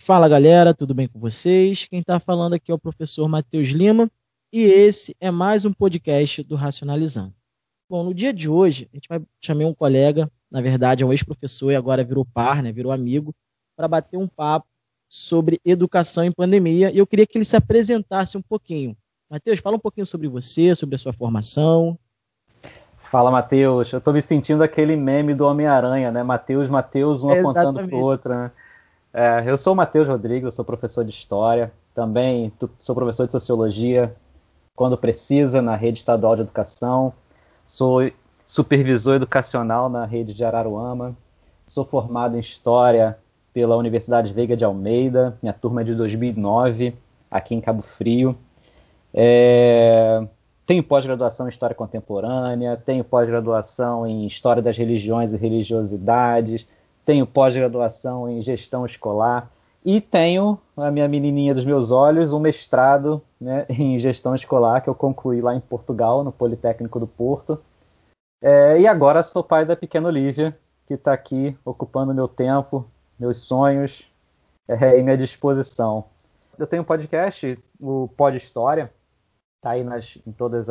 Fala galera, tudo bem com vocês? Quem está falando aqui é o professor Matheus Lima e esse é mais um podcast do Racionalizando. Bom, no dia de hoje a gente vai chamar um colega, na verdade é um ex-professor e agora virou par, né, virou amigo, para bater um papo sobre educação em pandemia e eu queria que ele se apresentasse um pouquinho. Matheus, fala um pouquinho sobre você, sobre a sua formação. Fala, Matheus. Eu tô me sentindo aquele meme do Homem-Aranha, né? Matheus, um apontando pro Exatamente. outro, né? Eu sou o Matheus Rodrigues, eu sou professor de História, também sou professor de Sociologia, quando precisa, na Rede Estadual de Educação. Sou supervisor educacional na Rede de Araruama. Sou formado em História pela Universidade Veiga de Almeida, minha turma é de 2009, aqui em Cabo Frio. É, Tenho pós-graduação em História Contemporânea, tenho pós-graduação em História das Religiões e Religiosidades, tenho pós-graduação em Gestão Escolar e tenho, a minha menininha dos meus olhos, um mestrado, né, em Gestão Escolar que eu concluí lá em Portugal, no Politécnico do Porto. E agora sou pai da pequena Olivia, que está aqui ocupando meu tempo, meus sonhos e minha disposição. Eu tenho um podcast, o Pod História, tá aí em todas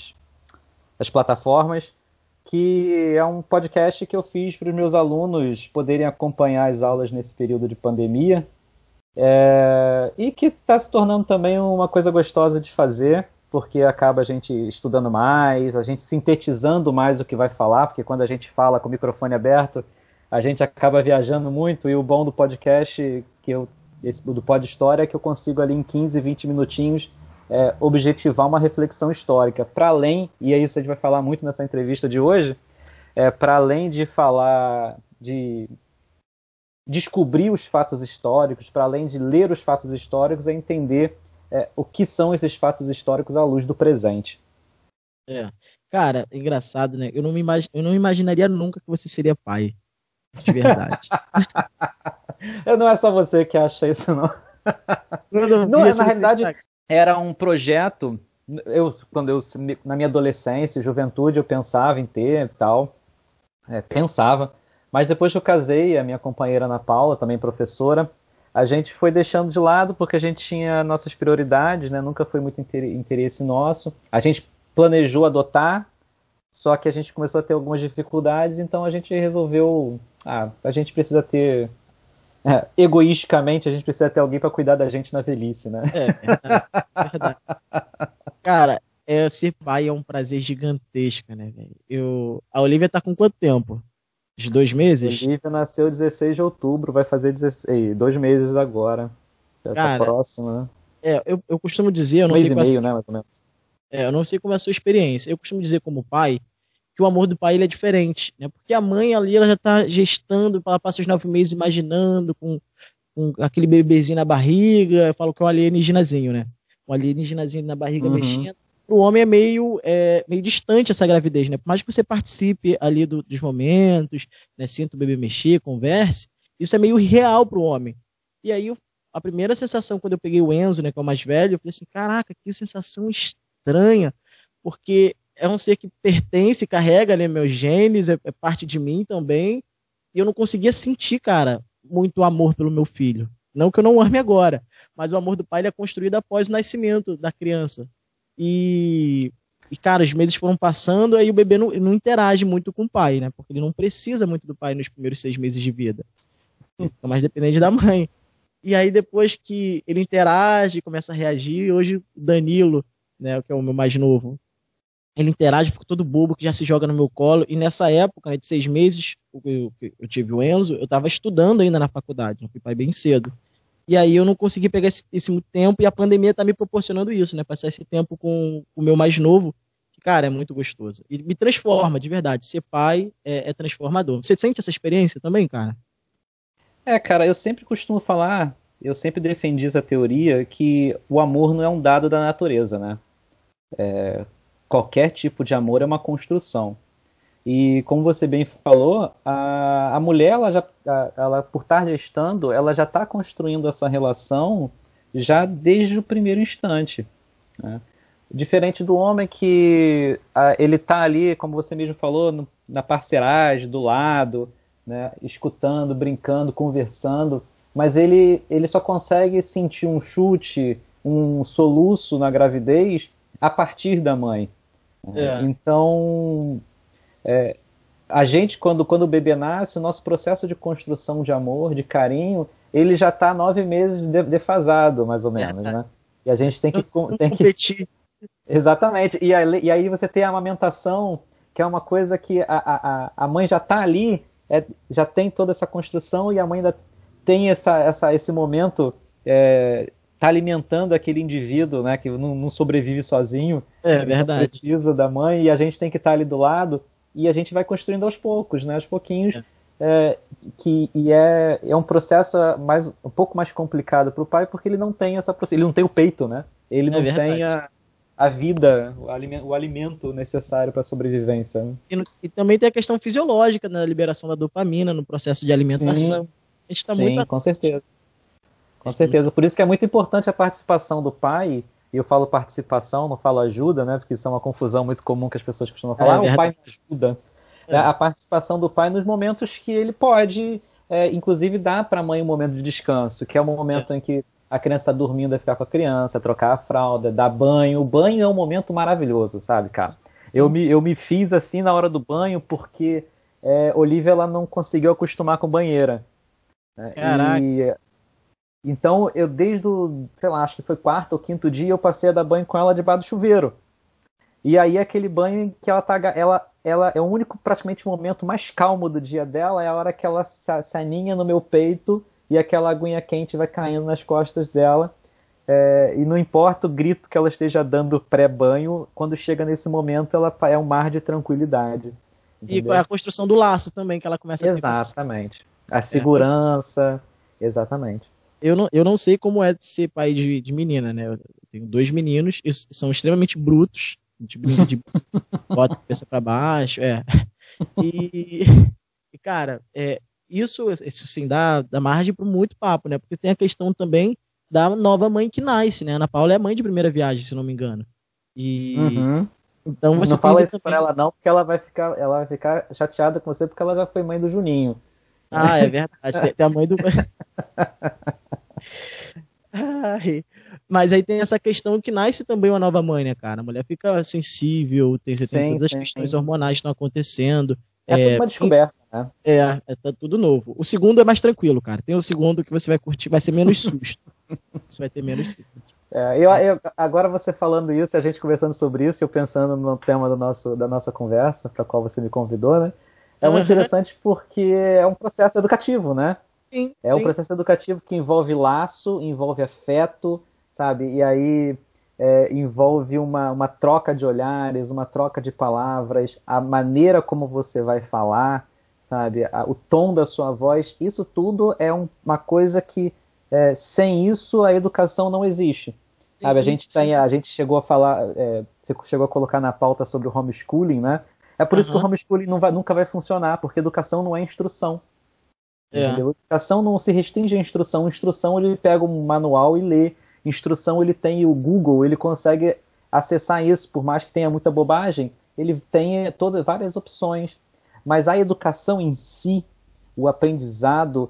as plataformas, que é um podcast que eu fiz para os meus alunos poderem acompanhar as aulas nesse período de pandemia, e que está se tornando também uma coisa gostosa de fazer, porque acaba a gente estudando mais, a gente sintetizando mais o que vai falar, porque quando a gente fala com o microfone aberto, a gente acaba viajando muito, e o bom do podcast, do Pod História, é que eu consigo ali em 15, 20 minutinhos objetivar uma reflexão histórica. Para além, e é isso que a gente vai falar muito nessa entrevista de hoje, para além de falar, de descobrir os fatos históricos, para além de ler os fatos históricos, é entender o que são esses fatos históricos à luz do presente. É. Cara, engraçado, né? Eu não imaginaria nunca que você seria pai, de verdade. Não é só você que acha isso, não. Quando eu Não, vi assim na no teu realidade, Instagram. era um projeto. Na minha adolescência, juventude, eu pensava em ter tal, pensava. Mas depois que eu casei, a minha companheira Ana Paula, também professora, a gente foi deixando de lado porque a gente tinha nossas prioridades, né? Nunca foi muito interesse nosso. A gente planejou adotar, só que a gente começou a ter algumas dificuldades, então a gente resolveu, a gente precisa ter, egoisticamente, a gente precisa ter alguém para cuidar da gente na velhice, né? É verdade, verdade. Cara, ser pai é um prazer gigantesco, né, velho? A Olivia tá com quanto tempo? De 2 meses? Olivia nasceu 16 de outubro, vai fazer 16, 2 meses agora. Já tá Cara, próximo, né? eu costumo dizer, eu Um não sei mês e qual é a meio, sua, né, mais ou menos. eu não sei como é a sua experiência. Eu costumo dizer como pai que o amor do pai ele é diferente, né? Porque a mãe ali ela já tá gestando, ela passa os 9 meses imaginando com aquele bebezinho na barriga, eu falo que é um alienígenazinho, né? Um alienígenazinho na barriga Uhum. mexendo. Para o homem meio distante essa gravidez, né? Por mais que você participe ali dos momentos, né? Sinta o bebê mexer, converse, isso é meio irreal para o homem. E aí, a primeira sensação quando eu peguei o Enzo, né, que é o mais velho, eu falei assim, caraca, que sensação estranha, porque é um ser que pertence, carrega, né, meus genes, é parte de mim também, e eu não conseguia sentir, cara, muito amor pelo meu filho. Não que eu não ame agora, mas o amor do pai ele é construído após o nascimento da criança. E, cara, os meses foram passando, aí o bebê não interage muito com o pai, né? Porque ele não precisa muito do pai nos primeiros 6 meses de vida. Ele fica mais dependente da mãe. E aí, depois que ele interage, começa a reagir, hoje o Danilo, né, que é o meu mais novo, ele interage, fica todo bobo, que já se joga no meu colo. E nessa época, né, de 6 meses, eu tive o Enzo, eu estava estudando ainda na faculdade, eu fui pai bem cedo. E aí eu não consegui pegar esse muito tempo, e a pandemia está me proporcionando isso, né? Passar esse tempo com o meu mais novo, que, cara, é muito gostoso. E me transforma, de verdade. Ser pai é transformador. Você sente essa experiência também, cara? Cara, eu sempre costumo falar, eu sempre defendi essa teoria que o amor não é um dado da natureza, né? Qualquer tipo de amor é uma construção. E como você bem falou, a mulher, ela, por estar gestando, ela já está construindo essa relação já desde o primeiro instante, né? Diferente do homem que ele está ali, como você mesmo falou, na parceragem, do lado, né, escutando, brincando, conversando. mas ele só consegue sentir um chute, um soluço na gravidez a partir da mãe. Então, a gente, quando o bebê nasce, o nosso processo de construção de amor, de carinho, ele já está 9 meses defasado, mais ou menos, né? E a gente tem que competir. Exatamente. E aí você tem a amamentação, que é uma coisa que a mãe já está ali, já tem toda essa construção, e a mãe ainda tem esse momento, tá alimentando aquele indivíduo, né, que não sobrevive sozinho. Verdade. Precisa da mãe, e a gente tem que estar ali do lado, e a gente vai construindo aos poucos, né, aos pouquinhos. É um processo um pouco mais complicado para o pai, porque ele não tem ele não tem o peito, né? Ele não tem a vida, o alimento necessário para a sobrevivência. Né? E também tem a questão fisiológica na liberação da dopamina, no processo de alimentação. A gente está muito... com certeza. Com certeza. Por isso que é muito importante a participação do pai, e eu falo participação, não falo ajuda, né? Porque isso é uma confusão muito comum que as pessoas costumam falar, o pai me ajuda. A participação do pai nos momentos que ele pode, inclusive, dar para a mãe um momento de descanso, que é o momento em que a criança está dormindo, é ficar com a criança, trocar a fralda, dar banho. O banho é um momento maravilhoso, sabe, cara? Eu me fiz assim na hora do banho porque Olivia ela não conseguiu acostumar com banheira. Caraca. Então, eu desde sei lá, acho que foi 4º ou 5º dia, eu passei a dar banho com ela debaixo do chuveiro. E aí aquele banho que ela é o único praticamente momento mais calmo do dia dela, é a hora que ela se aninha no meu peito e aquela aguinha quente vai caindo nas costas dela. E não importa o grito que ela esteja dando pré-banho, quando chega nesse momento ela é um mar de tranquilidade. Entendeu? E a construção do laço também, que ela começa a ter. Exatamente. A segurança, exatamente. Eu não sei como é ser pai de menina, né? Eu tenho 2 meninos, e são extremamente brutos. A gente brinca de bota a cabeça pra baixo, E, cara, isso sim dá margem para muito papo, né? Porque tem a questão também da nova mãe que nasce, né? Ana Paula é mãe de primeira viagem, se não me engano. Então você não fala isso também... pra ela não, porque ela vai ficar chateada com você porque ela já foi mãe do Juninho. Ah, é verdade. Tem a mãe do... Ai, mas aí tem essa questão que nasce também uma nova mãe, né, cara? A mulher fica sensível, você tem todas as questões hormonais que estão acontecendo. É tudo uma descoberta, né? Tá tudo novo. O segundo é mais tranquilo, cara. Tem o segundo que você vai curtir, vai ser menos susto. Você vai ter menos susto. Agora você falando isso, a gente conversando sobre isso, eu pensando no tema da nossa conversa, para qual você me convidou, né? É muito interessante porque é um processo educativo, né? Sim, um processo educativo que envolve laço, envolve afeto, sabe? E aí envolve uma troca de olhares, uma troca de palavras, a maneira como você vai falar, sabe? O tom da sua voz, isso tudo é uma coisa que sem isso a educação não existe. Sabe? A gente chegou a falar, você chegou a colocar na pauta sobre o homeschooling, né? É por isso que o homeschooling nunca vai funcionar, porque educação não é instrução. Entendeu? Educação não se restringe à instrução. Instrução ele pega um manual e lê. Instrução ele tem o Google, ele consegue acessar isso, por mais que tenha muita bobagem, ele tem várias opções. Mas a educação em si, o aprendizado,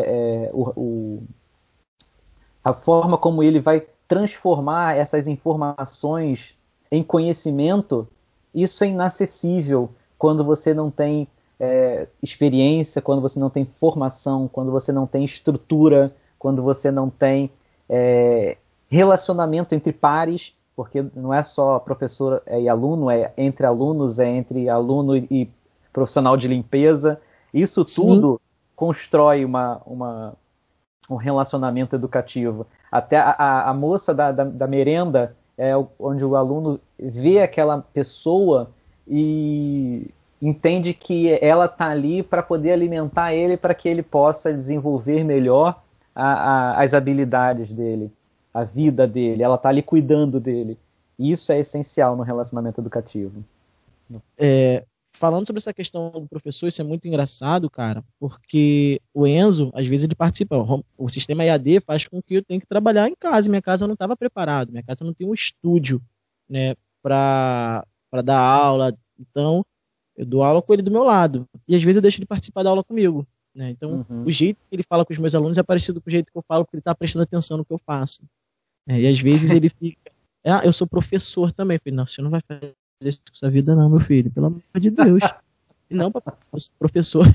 a forma como ele vai transformar essas informações em conhecimento, isso é inacessível quando você não tem experiência, quando você não tem formação, quando você não tem estrutura, quando você não tem relacionamento entre pares, porque não é só professor e aluno, é entre alunos, é entre aluno e profissional de limpeza. Isso tudo constrói um relacionamento educativo. Até a moça da merenda, onde o aluno vê aquela pessoa e entende que ela está ali para poder alimentar ele, para que ele possa desenvolver melhor as habilidades dele, a vida dele. Ela está ali cuidando dele. E isso é essencial no relacionamento educativo. Falando sobre essa questão do professor, isso é muito engraçado, cara, porque o Enzo, às vezes, ele participa. O sistema EAD faz com que eu tenha que trabalhar em casa. Minha casa não estava preparada. Minha casa não tem um estúdio, né, para dar aula. Então, eu dou aula com ele do meu lado. E às vezes eu deixo ele participar da aula comigo. né? Então, o jeito que ele fala com os meus alunos é parecido com o jeito que eu falo, porque ele está prestando atenção no que eu faço. E às vezes ele fica, eu sou professor também. Eu falei, não, você não vai fazer isso com sua vida não, meu filho, pelo amor de Deus. E não, papai, eu sou professor.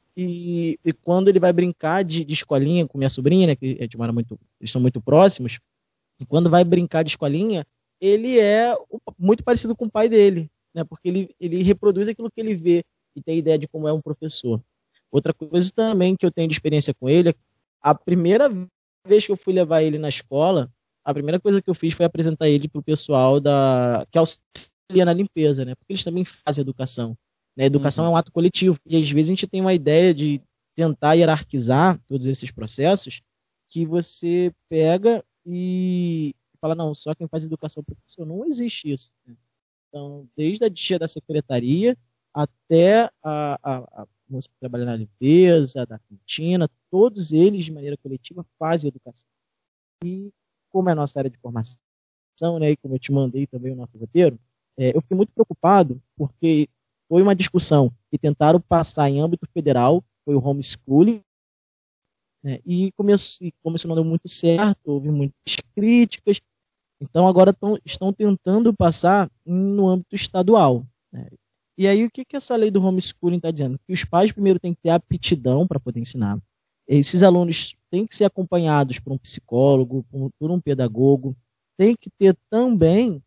E quando ele vai brincar de escolinha com minha sobrinha, né, que eles são muito próximos, e quando vai brincar de escolinha, ele é muito parecido com o pai dele, né, porque ele reproduz aquilo que ele vê e tem ideia de como é um professor. Outra coisa também que eu tenho de experiência com ele, a primeira vez que eu fui levar ele na escola, a primeira coisa que eu fiz foi apresentar ele para o pessoal que auxilia na limpeza, né, porque eles também fazem educação. Né? Educação é um ato coletivo, e às vezes a gente tem uma ideia de tentar hierarquizar todos esses processos, que você pega e fala, não, só quem faz educação é o professor. Não existe isso. Né? Então, desde a tia da secretaria até a moça que trabalha na limpeza, da cantina, todos eles, de maneira coletiva, fazem educação. E como é a nossa área de formação, né, e como eu te mandei também o nosso roteiro, eu fiquei muito preocupado porque foi uma discussão que tentaram passar em âmbito federal, foi o homeschooling, né, e começou não deu muito certo, houve muitas críticas, então agora estão tentando passar no âmbito estadual. Né. E aí o que essa lei do homeschooling está dizendo? Que os pais primeiro têm que ter aptidão para poder ensinar. Esses alunos têm que ser acompanhados por um psicólogo, por um pedagogo, tem que ter também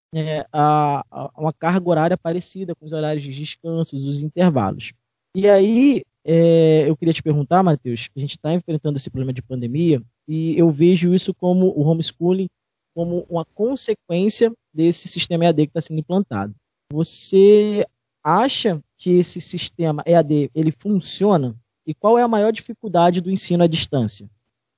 uma carga horária parecida com os horários de descansos, os intervalos. E aí, eu queria te perguntar, Matheus, a gente está enfrentando esse problema de pandemia e eu vejo isso como o homeschooling como uma consequência desse sistema EAD que está sendo implantado. Você acha que esse sistema EAD ele funciona? E qual é a maior dificuldade do ensino à distância?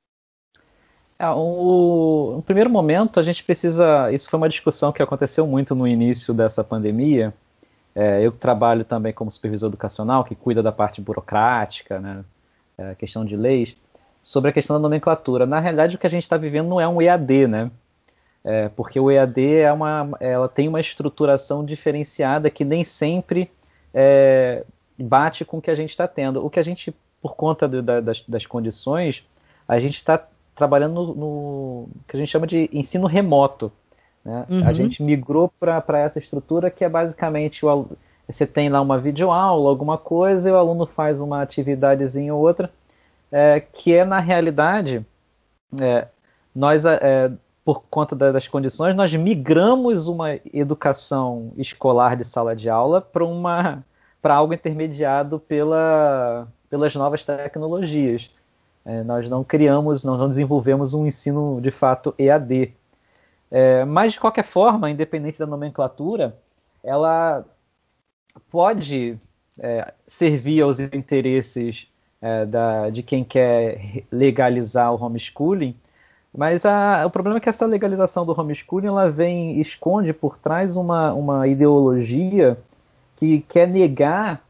No primeiro momento, a gente precisa. Isso foi uma discussão que aconteceu muito no início dessa pandemia. Eu trabalho também como supervisor educacional, que cuida da parte burocrática, né, questão de leis, sobre a questão da nomenclatura. Na realidade, o que a gente está vivendo não é um EAD, né? Porque o EAD ela tem uma estruturação diferenciada que nem sempre bate com o que a gente está tendo. O que a gente, por conta das condições, a gente está trabalhando no que a gente chama de ensino remoto. Né? A gente migrou para essa estrutura que é basicamente você tem lá uma videoaula, alguma coisa, e o aluno faz uma atividadezinha ou outra, que na realidade, nós, por conta das condições, nós migramos uma educação escolar de sala de aula para algo intermediado pelas novas tecnologias. Nós não desenvolvemos um ensino de fato EAD. Mas, de qualquer forma, independente da nomenclatura, ela pode servir aos interesses de quem quer legalizar o homeschooling, mas o problema é que essa legalização do homeschooling ela esconde por trás uma ideologia que quer negar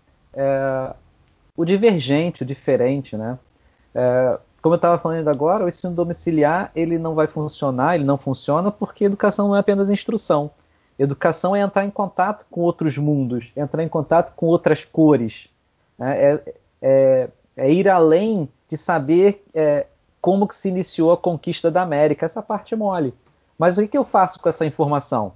o divergente, o diferente, né? Como eu estava falando agora, o ensino domiciliar ele não vai funcionar, ele não funciona porque educação não é apenas instrução. Educação é entrar em contato com outros mundos, entrar em contato com outras cores. Né? É ir além de saber como que se iniciou a conquista da América. Essa parte é mole. Mas o que eu faço com essa informação?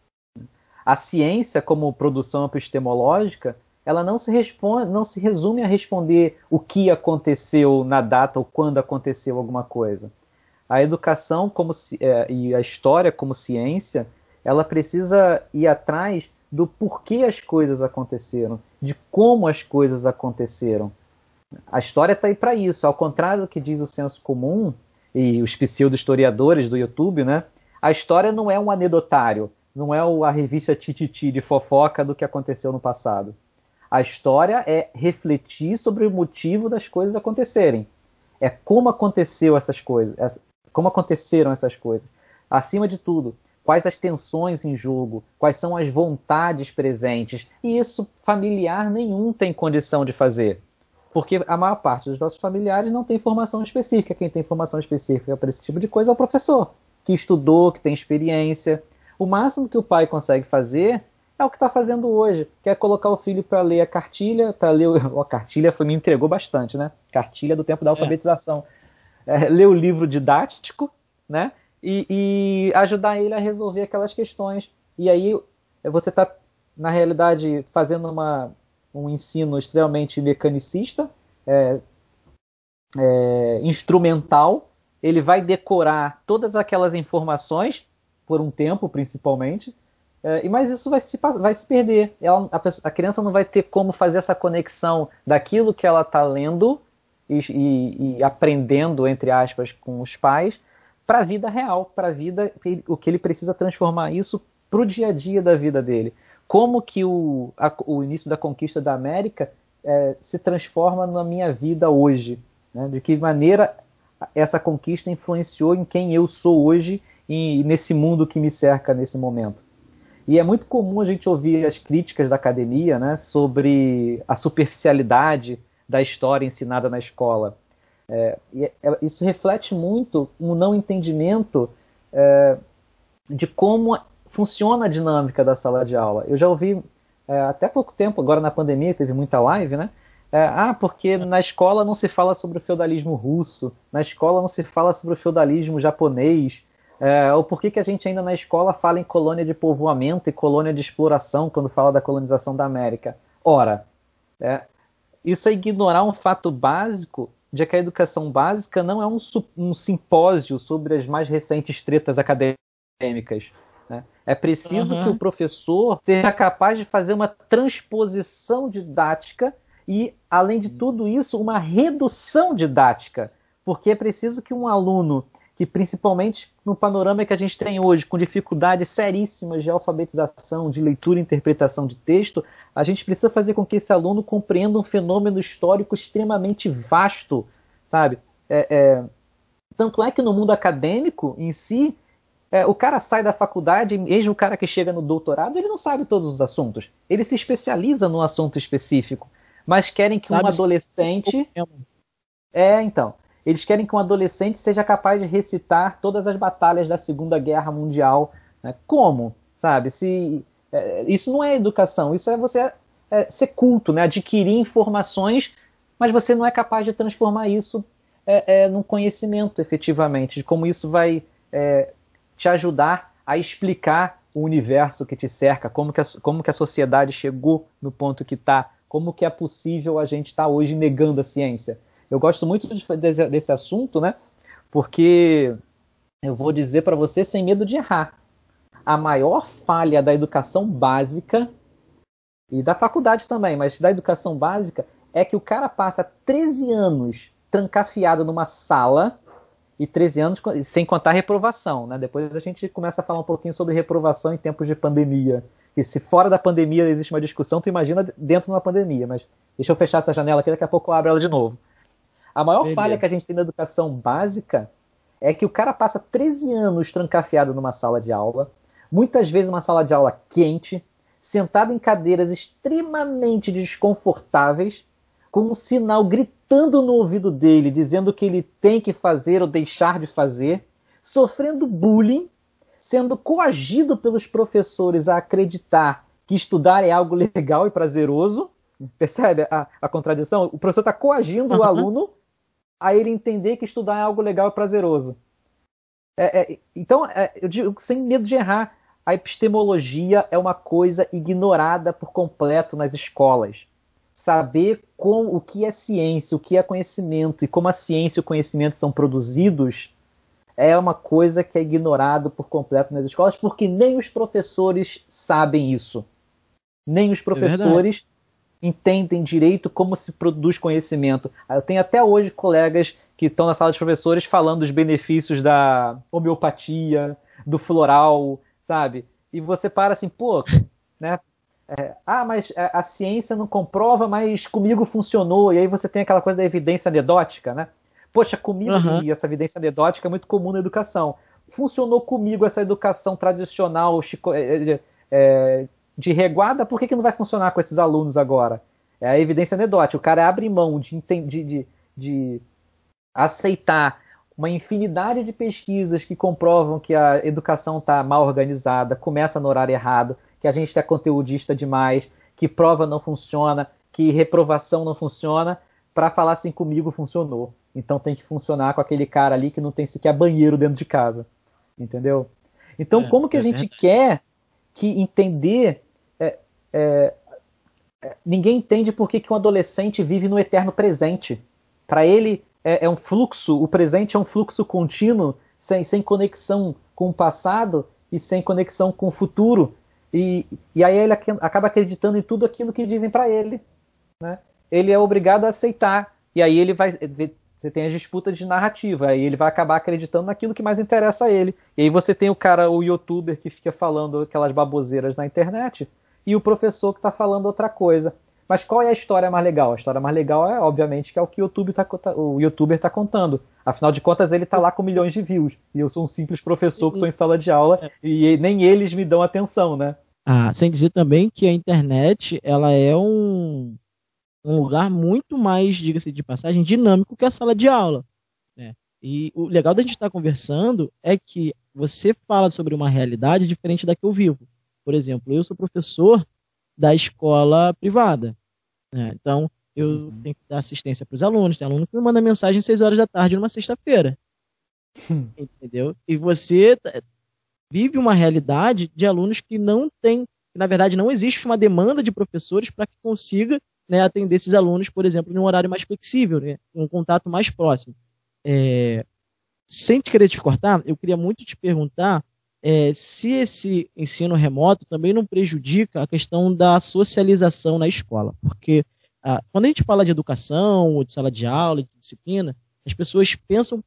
A ciência, como produção epistemológica, ela não se resume a responder o que aconteceu na data ou quando aconteceu alguma coisa. A educação e a história como ciência, ela precisa ir atrás do porquê as coisas aconteceram, de como as coisas aconteceram. A história está aí para isso. Ao contrário do que diz o senso comum e os pseudo-historiadores do YouTube, né? A história não é um anedotário, não é a revista Tititi de fofoca do que aconteceu no passado. A história é refletir sobre o motivo das coisas acontecerem. É como aconteceram essas coisas. Acima de tudo, quais as tensões em jogo, quais são as vontades presentes. E isso familiar nenhum tem condição de fazer. Porque a maior parte dos nossos familiares não tem formação específica. Quem tem formação específica para esse tipo de coisa é o professor, que estudou, que tem experiência. O máximo que o pai consegue fazer é o que está fazendo hoje, que é colocar o filho para ler a cartilha, a cartilha me entregou bastante, né? Cartilha do tempo da alfabetização. Ler o livro didático, né? E ajudar ele a resolver aquelas questões. E aí você está, na realidade, fazendo um ensino extremamente mecanicista, instrumental. Ele vai decorar todas aquelas informações, por um tempo principalmente, mas isso vai se perder. A criança não vai ter como fazer essa conexão daquilo que ela está lendo e aprendendo, entre aspas, com os pais, para a vida real, para a vida, o que ele precisa transformar isso para o dia a dia da vida dele. Como que o início da conquista da América se transforma na minha vida hoje? Né? De que maneira essa conquista influenciou em quem eu sou hoje e nesse mundo que me cerca nesse momento. E é muito comum a gente ouvir as críticas da academia, né, sobre a superficialidade da história ensinada na escola. Isso reflete muito um não entendimento de como funciona a dinâmica da sala de aula. Eu já ouvi até pouco tempo, agora na pandemia teve muita live, né? Porque na escola não se fala sobre o feudalismo russo, na escola não se fala sobre o feudalismo japonês, ou por que a gente ainda na escola fala em colônia de povoamento e colônia de exploração quando fala da colonização da América. Ora, isso é ignorar um fato básico de que a educação básica não é um simpósio sobre as mais recentes tretas acadêmicas. Né? É preciso que o professor seja capaz de fazer uma transposição didática e, além de tudo isso, uma redução didática. Porque é preciso que um aluno, que principalmente no panorama que a gente tem hoje, com dificuldades seríssimas de alfabetização, de leitura e interpretação de texto, a gente precisa fazer com que esse aluno compreenda um fenômeno histórico extremamente vasto, sabe? Tanto é que no mundo acadêmico em si, o cara sai da faculdade, mesmo o cara que chega no doutorado, ele não sabe todos os assuntos. Ele se especializa num assunto específico. Mas querem que um adolescente... então. Eles querem que um adolescente seja capaz de recitar todas as batalhas da Segunda Guerra Mundial. Né? Como? Sabe? Isso não é educação. Isso é você ser culto, né? Adquirir informações, mas você não é capaz de transformar isso num conhecimento, efetivamente. De como isso vai te ajudar a explicar o universo que te cerca, como que a sociedade chegou no ponto que está, como que é possível a gente estar hoje negando a ciência. Eu gosto muito desse assunto, né? Porque eu vou dizer para você sem medo de errar. A maior falha da educação básica, e da faculdade também, mas da educação básica, é que o cara passa 13 anos trancafiado numa sala, e 13 anos sem contar reprovação. Né? Depois a gente começa a falar um pouquinho sobre reprovação em tempos de pandemia. E se fora da pandemia existe uma discussão, tu imagina dentro de uma pandemia. Mas deixa eu fechar essa janela aqui, daqui a pouco eu abro ela de novo. A maior falha que a gente tem na educação básica é que o cara passa 13 anos trancafiado numa sala de aula, muitas vezes uma sala de aula quente, sentado em cadeiras extremamente desconfortáveis, com um sinal gritando no ouvido dele, dizendo o que ele tem que fazer ou deixar de fazer, sofrendo bullying, sendo coagido pelos professores a acreditar que estudar é algo legal e prazeroso. Percebe a contradição? O professor está coagindo o aluno a ele entender que estudar é algo legal e prazeroso. Então, eu digo sem medo de errar, a epistemologia é uma coisa ignorada por completo nas escolas. Saber o que é ciência, o que é conhecimento e como a ciência e o conhecimento são produzidos é uma coisa que é ignorado por completo nas escolas, porque nem os professores sabem isso. Nem os professores entendem direito como se produz conhecimento. Eu tenho até hoje colegas que estão na sala de professores falando dos benefícios da homeopatia, do floral, sabe? E você para assim, né? Mas a ciência não comprova, mas comigo funcionou. E aí você tem aquela coisa da evidência anedótica, né? Poxa, comigo, e essa evidência anedótica é muito comum na educação. Funcionou comigo essa educação tradicional de reguada, por que não vai funcionar com esses alunos agora? É a evidência anedótica. O cara abre mão de aceitar uma infinidade de pesquisas que comprovam que a educação está mal organizada, começa no horário errado, que a gente é conteudista demais, que prova não funciona, que reprovação não funciona, para falar assim, comigo funcionou. Então tem que funcionar com aquele cara ali que não tem sequer banheiro dentro de casa. Entendeu? Então como que a gente quer que entender... ninguém entende por que um adolescente vive no eterno presente. Para ele é um fluxo, o presente é um fluxo contínuo, sem conexão com o passado e sem conexão com o futuro. E aí ele acaba acreditando em tudo aquilo que dizem para ele. Né? Ele é obrigado a aceitar. E aí ele vai... Você tem as disputas de narrativa, aí ele vai acabar acreditando naquilo que mais interessa a ele. E aí você tem o youtuber que fica falando aquelas baboseiras na internet, e o professor que está falando outra coisa. Mas qual é a história mais legal? A história mais legal é, obviamente, que é o que o youtuber está contando. Afinal de contas, ele está lá com milhões de views. E eu sou um simples professor que estou em sala de aula e nem eles me dão atenção, né? Sem dizer também que a internet, ela é um lugar muito mais, diga-se de passagem, dinâmico que a sala de aula. Né? E o legal da gente estar conversando é que você fala sobre uma realidade diferente da que eu vivo. Por exemplo, eu sou professor da escola privada. Né? Então, eu tenho que dar assistência para os alunos. Tem aluno que me manda mensagem às 6 horas da tarde numa sexta-feira. Entendeu? E você vive uma realidade de alunos que não tem, na verdade, não existe uma demanda de professores para que consiga, né, atender esses alunos, por exemplo, em um horário mais flexível, né, um contato mais próximo. Sem te querer te cortar, eu queria muito te perguntar se esse ensino remoto também não prejudica a questão da socialização na escola, porque quando a gente fala de educação, ou de sala de aula, de disciplina, as pessoas pensam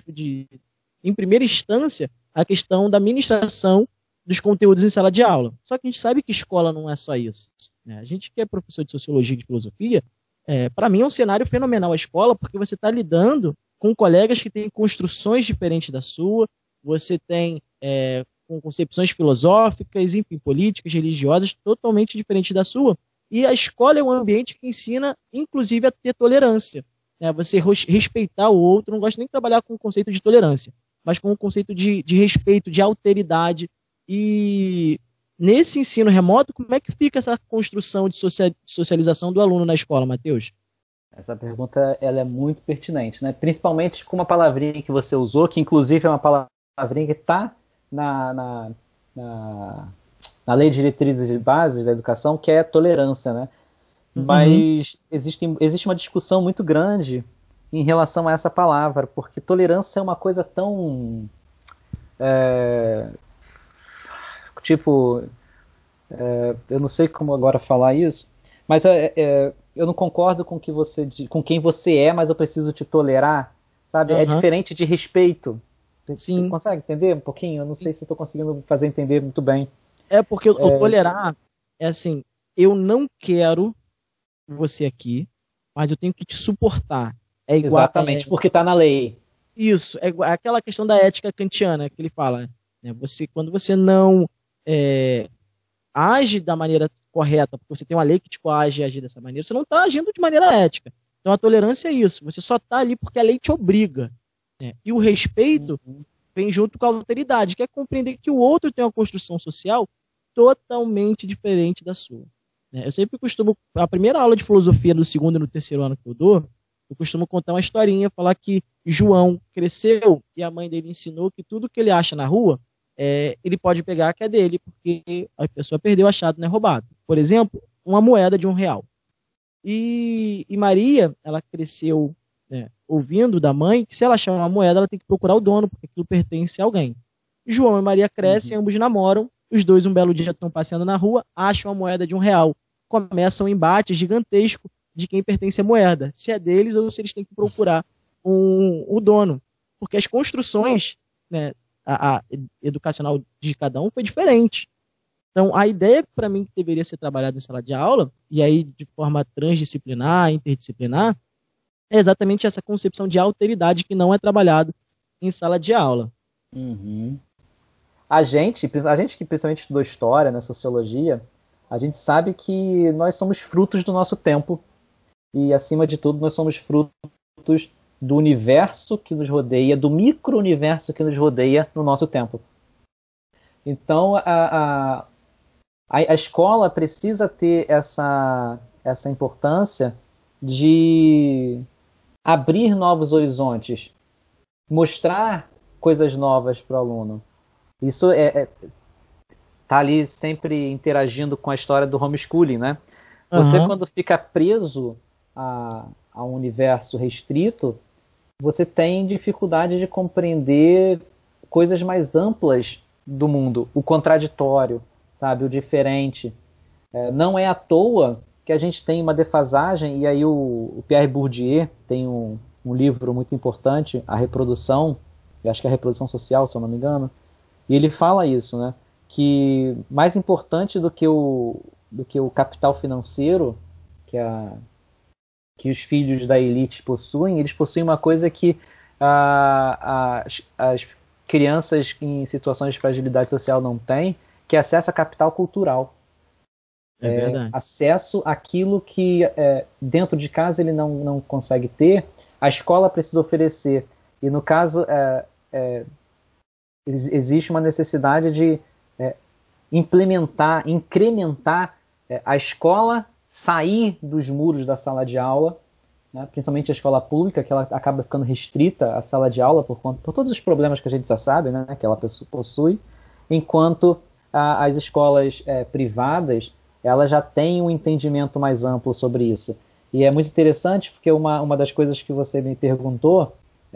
em primeira instância a questão da ministração dos conteúdos em sala de aula. Só que a gente sabe que escola não é só isso. Né? A gente que é professor de sociologia e de filosofia, para mim é um cenário fenomenal a escola, porque você está lidando com colegas que têm construções diferentes da sua, você tem com concepções filosóficas, enfim, políticas, religiosas, totalmente diferentes da sua, e a escola é um ambiente que ensina, inclusive, a ter tolerância. Né? Você respeitar o outro, não gosto nem de trabalhar com o conceito de tolerância, mas com o conceito de respeito, de alteridade. E nesse ensino remoto, como é que fica essa construção de socialização do aluno na escola, Matheus? Essa pergunta ela é muito pertinente, né? Principalmente com uma palavrinha que você usou, que inclusive é uma palavrinha que está na Lei de Diretrizes e Bases da Educação, que é tolerância, né? Mas existe uma discussão muito grande em relação a essa palavra, porque tolerância é uma coisa tão... eu não sei como agora falar isso, mas eu não concordo com quem você é, mas eu preciso te tolerar, sabe? É diferente de respeito. Você Sim. consegue entender um pouquinho? Eu não sei se estou conseguindo fazer entender muito bem. Porque o tolerar é assim, eu não quero você aqui, mas eu tenho que te suportar. É igual. Exatamente, porque está na lei. Isso, é aquela questão da ética kantiana que ele fala. Né? Quando você não age da maneira correta, porque você tem uma lei que te coage a agir dessa maneira, você não está agindo de maneira ética. Então a tolerância é isso, você só está ali porque a lei te obriga. Né? E o respeito vem junto com a alteridade, que é compreender que o outro tem uma construção social totalmente diferente da sua. Né? Eu sempre costumo, a primeira aula de filosofia do segundo e no terceiro ano que eu dou, eu costumo contar uma historinha, falar que João cresceu e a mãe dele ensinou que tudo que ele acha na rua, ele pode pegar que é dele, porque a pessoa perdeu, achado, não é roubado. Por exemplo, uma moeda de R$ 1. E Maria, ela cresceu ouvindo da mãe que se ela achar uma moeda, ela tem que procurar o dono, porque aquilo pertence a alguém. João e Maria crescem, ambos namoram, os dois um belo dia estão passeando na rua, acham a moeda de R$ 1. Começa um embate gigantesco de quem pertence à moeda, se é deles ou se eles têm que procurar o dono. Porque as construções, né, a educacional de cada um foi diferente. Então, a ideia para mim que deveria ser trabalhada em sala de aula, e aí de forma transdisciplinar, interdisciplinar, é exatamente essa concepção de alteridade que não é trabalhado em sala de aula. A gente que principalmente estudou história, né, sociologia, a gente sabe que nós somos frutos do nosso tempo e, acima de tudo, nós somos frutos do universo que nos rodeia, do micro-universo que nos rodeia no nosso tempo. Então, a escola precisa ter essa importância de abrir novos horizontes, mostrar coisas novas para o aluno. Isso tá ali sempre interagindo com a história do homeschooling, né? Você, quando fica preso a um universo restrito, você tem dificuldade de compreender coisas mais amplas do mundo, o contraditório, sabe, o diferente. Não é à toa que a gente tem uma defasagem, e aí o Pierre Bourdieu tem um livro muito importante, A Reprodução, acho que é a Reprodução Social, se eu não me engano, e ele fala isso, né, que mais importante do que o capital financeiro que os filhos da elite possuem, eles possuem uma coisa que as crianças em situações de fragilidade social não têm, que é acesso a capital cultural. É verdade. Acesso àquilo que dentro de casa ele não consegue ter, a escola precisa oferecer. E no caso, existe uma necessidade de implementar, incrementar a escola, sair dos muros da sala de aula, né, principalmente a escola pública, que ela acaba ficando restrita à sala de aula por todos os problemas que a gente já sabe, né, que ela possui, enquanto as escolas privadas elas já têm um entendimento mais amplo sobre isso. E é muito interessante porque uma das coisas que você me perguntou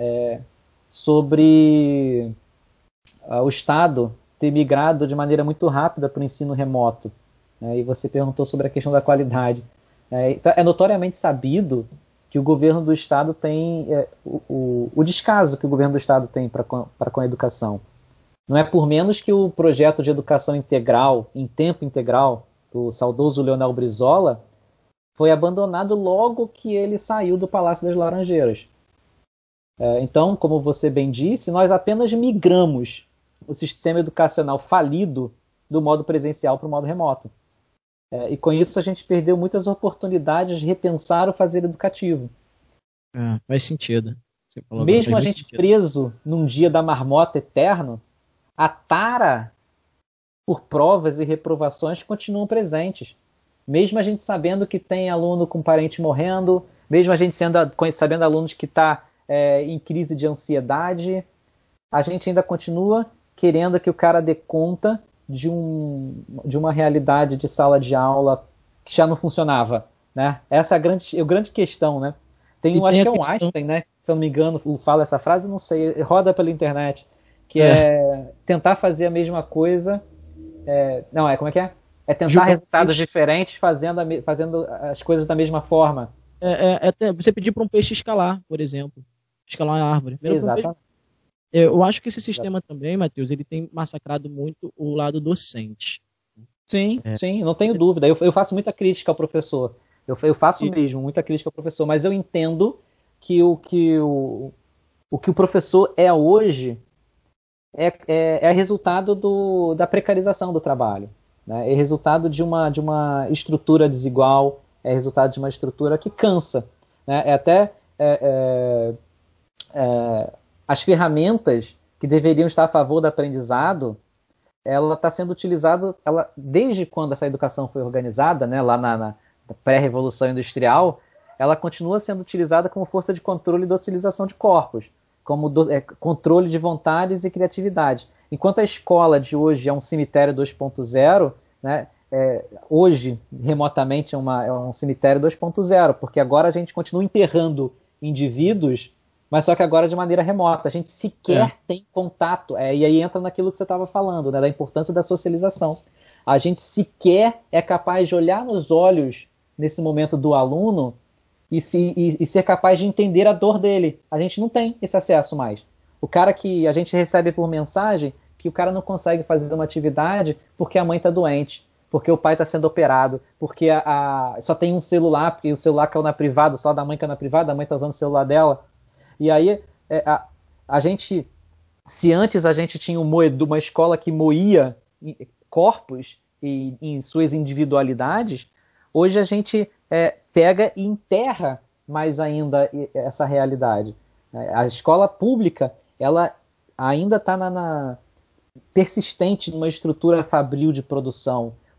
sobre o Estado ter migrado de maneira muito rápida para o ensino remoto. E você perguntou sobre a questão da qualidade. É notoriamente sabido que o governo do Estado tem o descaso que o governo do Estado tem para com a educação. Não é por menos que o projeto de educação integral, em tempo integral, do saudoso Leonel Brizola, foi abandonado logo que ele saiu do Palácio das Laranjeiras. Então, como você bem disse, nós apenas migramos o sistema educacional falido do modo presencial para o modo remoto. E com isso a gente perdeu muitas oportunidades de repensar o fazer educativo. Faz sentido. Você falou agora, Mesmo faz a muito gente sentido. preso num dia da marmota eterno, a tara por provas e reprovações continuam presentes. Mesmo a gente sabendo que tem aluno com parente morrendo, mesmo a gente sabendo alunos que está em crise de ansiedade, a gente ainda continua querendo que o cara dê conta de uma realidade de sala de aula que já não funcionava. Né? Essa é a grande questão. Né? Acho que é um Einstein, né? Se eu não me engano, fala essa frase, não sei, roda pela internet, que é tentar fazer a mesma coisa. Como é que é? É tentar resultados diferentes fazendo as coisas da mesma forma. Você pedir para um peixe escalar, por exemplo. Escalar uma árvore. Exatamente. Eu acho que esse sistema também, Matheus, ele tem massacrado muito o lado docente. Sim, não tenho dúvida. Eu faço muita crítica ao professor. Eu faço mesmo muita crítica ao professor, mas eu entendo que o que o professor é hoje é resultado da precarização do trabalho. Né? É resultado de uma estrutura desigual, é resultado de uma estrutura que cansa. Né? As ferramentas que deveriam estar a favor do aprendizado, ela está sendo utilizada, desde quando essa educação foi organizada, né, lá na pré-revolução industrial, ela continua sendo utilizada como força de controle e docilização de corpos, como controle de vontades e criatividade. Enquanto a escola de hoje é um cemitério 2.0, né, hoje, remotamente, é um cemitério 2.0, porque agora a gente continua enterrando indivíduos, mas só que agora de maneira remota. A gente sequer tem contato. E aí entra naquilo que você estava falando, né, da importância da socialização. A gente sequer é capaz de olhar nos olhos, nesse momento, do aluno e ser capaz de entender a dor dele. A gente não tem esse acesso mais. O cara que a gente recebe por mensagem, que o cara não consegue fazer uma atividade porque a mãe está doente, porque o pai está sendo operado, porque só tem um celular, porque o celular caiu na privada, o celular da mãe caiu na privada, a mãe está usando o celular dela. E aí, a gente, se antes a gente tinha uma escola que moía corpos em suas individualidades, hoje a gente pega e enterra mais ainda essa realidade. A escola pública, ela ainda está persistente numa estrutura fabril de produção,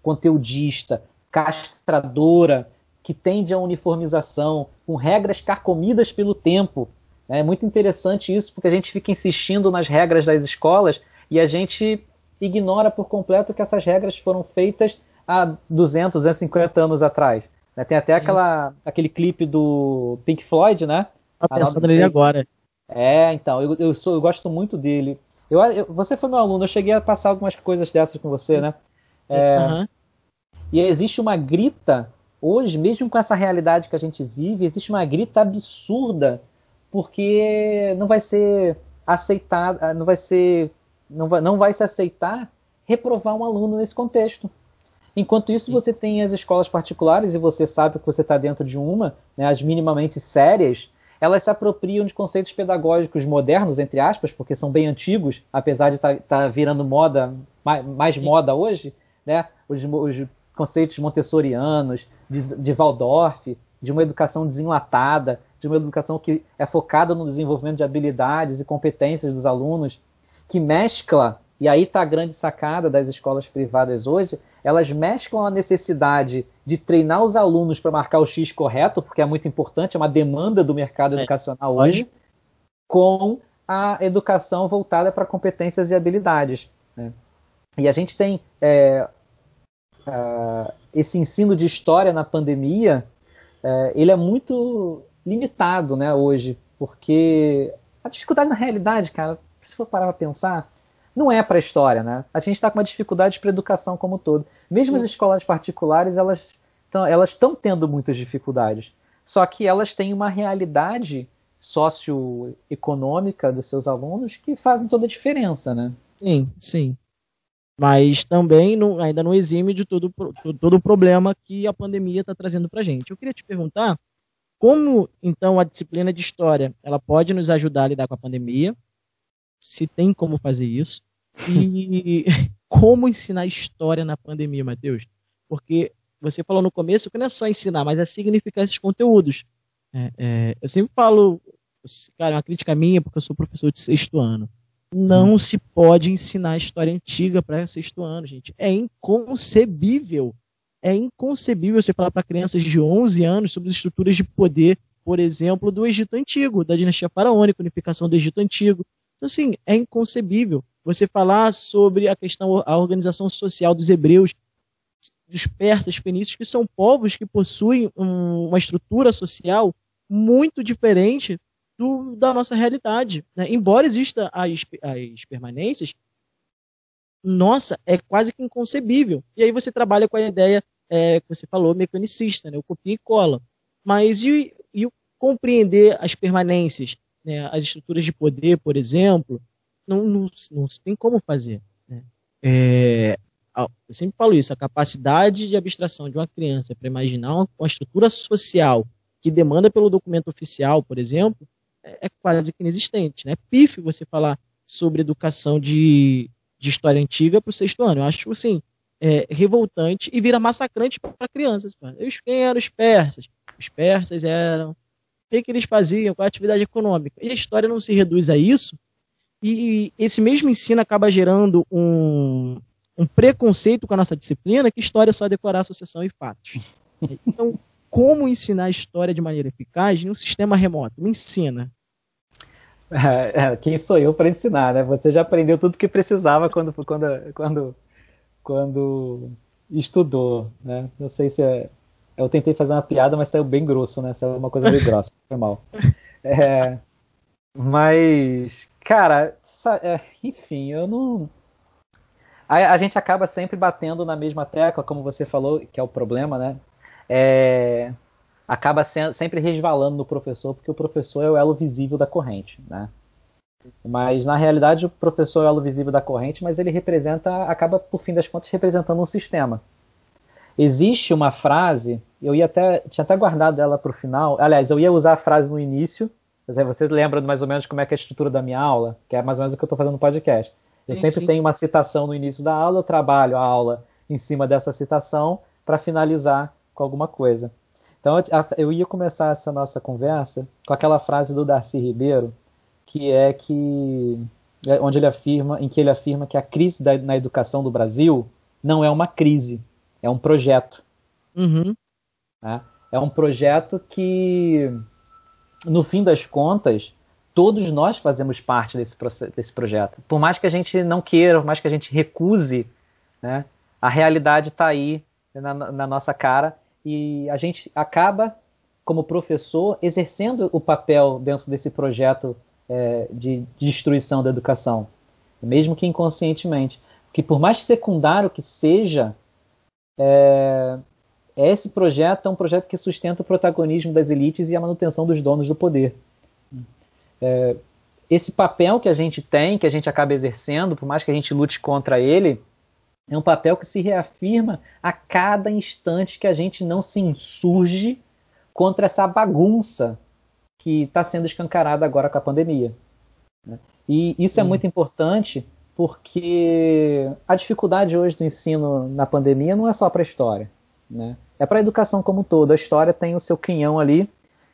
conteudista, castradora, que tende à uniformização, com regras carcomidas pelo tempo. É muito interessante isso, porque a gente fica insistindo nas regras das escolas e a gente ignora por completo que essas regras foram feitas há 200, 250 anos atrás. Tem até aquele clipe do Pink Floyd, né? Tô pensando nele agora. Então, eu gosto muito dele. Você foi meu aluno, eu cheguei a passar algumas coisas dessas com você, né? Uhum. E existe uma grita, hoje, mesmo com essa realidade que a gente vive, existe uma grita absurda, porque não vai ser aceitado, não vai se aceitar reprovar um aluno nesse contexto. Enquanto isso, você tem as escolas particulares, e você sabe que você está dentro de uma, né, as minimamente sérias, elas se apropriam de conceitos pedagógicos modernos, entre aspas, porque são bem antigos, apesar de estar virando moda, mais moda hoje, né, os conceitos montessorianos, de Waldorf, de uma educação desenlatada, de uma educação que é focada no desenvolvimento de habilidades e competências dos alunos, que mescla, e aí está a grande sacada das escolas privadas hoje, elas mesclam a necessidade de treinar os alunos para marcar o X correto, porque é muito importante, é uma demanda do mercado educacional hoje, com a educação voltada para competências e habilidades. Né? E a gente tem esse ensino de história na pandemia, ele é muito limitado, né, hoje, porque a dificuldade na realidade, cara, se for parar para pensar, não é para a história, né? A gente está com uma dificuldade para a educação como um todo. Mesmo as escolas particulares, elas estão tendo muitas dificuldades. Só que elas têm uma realidade socioeconômica dos seus alunos que fazem toda a diferença, né? Sim, sim. Mas também ainda não exime de todo o problema que a pandemia está trazendo para a gente. Eu queria te perguntar como, então, a disciplina de história ela pode nos ajudar a lidar com a pandemia, se tem como fazer isso, e como ensinar história na pandemia, Matheus? Porque você falou no começo que não é só ensinar, mas é significar esses conteúdos. Eu sempre falo, cara, é uma crítica minha, porque eu sou professor de sexto ano. Não se pode ensinar história antiga para sexto ano, gente. É inconcebível. É inconcebível você falar para crianças de 11 anos sobre as estruturas de poder, por exemplo, do Egito Antigo, da dinastia faraônica, unificação do Egito Antigo. Então, assim, é inconcebível você falar sobre a organização social dos hebreus, dos persas, fenícios, que são povos que possuem uma estrutura social muito diferente da nossa realidade. Né? Embora exista as permanências, nossa, é quase que inconcebível. E aí você trabalha com a ideia que você falou, mecanicista, né? O copia e cola. Mas e compreender as permanências, né? As estruturas de poder, por exemplo, não se tem como fazer. Né? Eu sempre falo isso, a capacidade de abstração de uma criança para imaginar uma estrutura social que demanda pelo documento oficial, por exemplo, é quase que inexistente. Né? É pífio você falar sobre educação de história antiga para o sexto ano. Eu acho, assim, revoltante e vira massacrante para crianças. Quem eram os persas? Os persas eram... O que eles faziam? Qual a atividade econômica? E a história não se reduz a isso. E esse mesmo ensino acaba gerando um preconceito com a nossa disciplina, que história é só decorar associação e fatos. Então, como ensinar a história de maneira eficaz em um sistema remoto? Me ensina. Quem sou eu para ensinar, né? Você já aprendeu tudo que precisava quando estudou, né? Não sei se eu tentei fazer uma piada, mas saiu bem grosso, né? Saiu uma coisa meio grossa, foi mal. Mas, cara, enfim, eu não... A gente acaba sempre batendo na mesma tecla, como você falou, que é o problema, né? Acaba sempre resvalando no professor, porque o professor é o elo visível da corrente, né? Mas na realidade o professor é o elo visível da corrente, mas ele acaba por fim das contas representando um sistema. Existe uma frase, tinha até guardado ela para o final, aliás, eu ia usar a frase no início, você lembra mais ou menos como é que é a estrutura da minha aula, que é mais ou menos o que eu estou fazendo no podcast. Eu sempre tenho uma citação no início da aula, eu trabalho a aula em cima dessa citação para finalizar com alguma coisa. Então eu ia começar essa nossa conversa com aquela frase do Darcy Ribeiro, em que ele afirma que a crise na educação do Brasil não é uma crise, É um projeto. Uhum. Né? É um projeto que, no fim das contas, todos nós fazemos parte desse projeto. Por mais que a gente não queira, por mais que a gente recuse, né, a realidade está aí na nossa cara e a gente acaba, como professor, exercendo o papel dentro desse projeto de destruição da educação, mesmo que inconscientemente. Porque por mais secundário que seja, esse projeto é um projeto que sustenta o protagonismo das elites e a manutenção dos donos do poder. Esse papel que a gente tem, que a gente acaba exercendo, por mais que a gente lute contra ele, é um papel que se reafirma a cada instante que a gente não se insurge contra essa bagunça que está sendo escancarada agora com a pandemia. E isso é muito importante porque a dificuldade hoje do ensino na pandemia não é só para a história, né? É para a educação como um todo. A história tem o seu quinhão ali.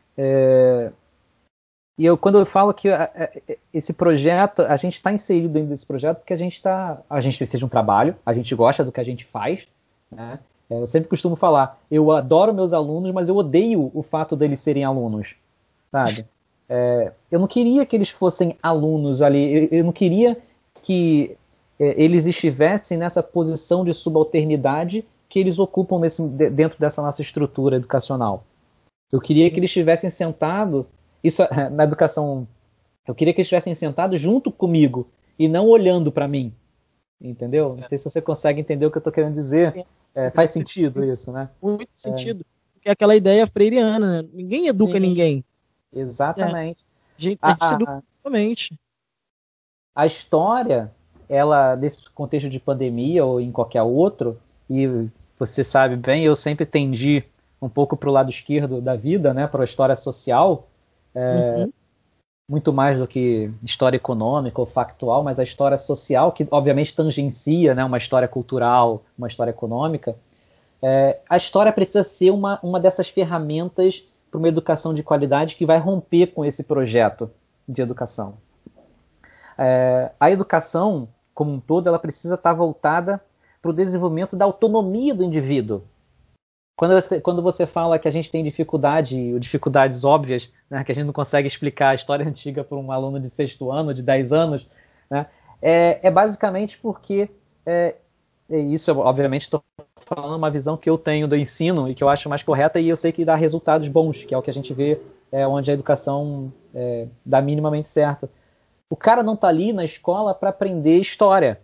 E quando eu falo que esse projeto, a gente está inserido dentro desse projeto porque a gente precisa de um trabalho, a gente gosta do que a gente faz, né? Eu sempre costumo falar, eu adoro meus alunos, mas eu odeio o fato deles serem alunos, sabe? Eu não queria que eles fossem alunos ali, eu não queria que eles estivessem nessa posição de subalternidade que eles ocupam dentro dessa nossa estrutura educacional. Eu queria que eles estivessem sentados, isso na educação, eu queria que eles estivessem sentados junto comigo e não olhando para mim, entendeu? Não sei se você consegue entender o que eu estou querendo dizer. Faz sentido isso, né? Muito sentido. Porque é aquela ideia freiriana, né? Ninguém educa Sim, ninguém. exatamente. A gente se educa totalmente. A história, ela, nesse contexto de pandemia ou em qualquer outro, e você sabe bem, eu sempre tendi um pouco para o lado esquerdo da vida, né, para a história social, muito mais do que história econômica ou factual, mas a história social, que obviamente tangencia, né, uma história cultural, uma história econômica. A história precisa ser uma dessas ferramentas para uma educação de qualidade que vai romper com esse projeto de educação. A educação, como um todo, ela precisa estar voltada para o desenvolvimento da autonomia do indivíduo. Quando você fala que a gente tem dificuldades óbvias, né, que a gente não consegue explicar a história antiga para um aluno de 6º ano, de 10 anos, né, basicamente porque, isso obviamente estou falando uma visão que eu tenho do ensino e que eu acho mais correta e eu sei que dá resultados bons, que é o que a gente vê onde a educação dá minimamente certo. O cara não está ali na escola para aprender história.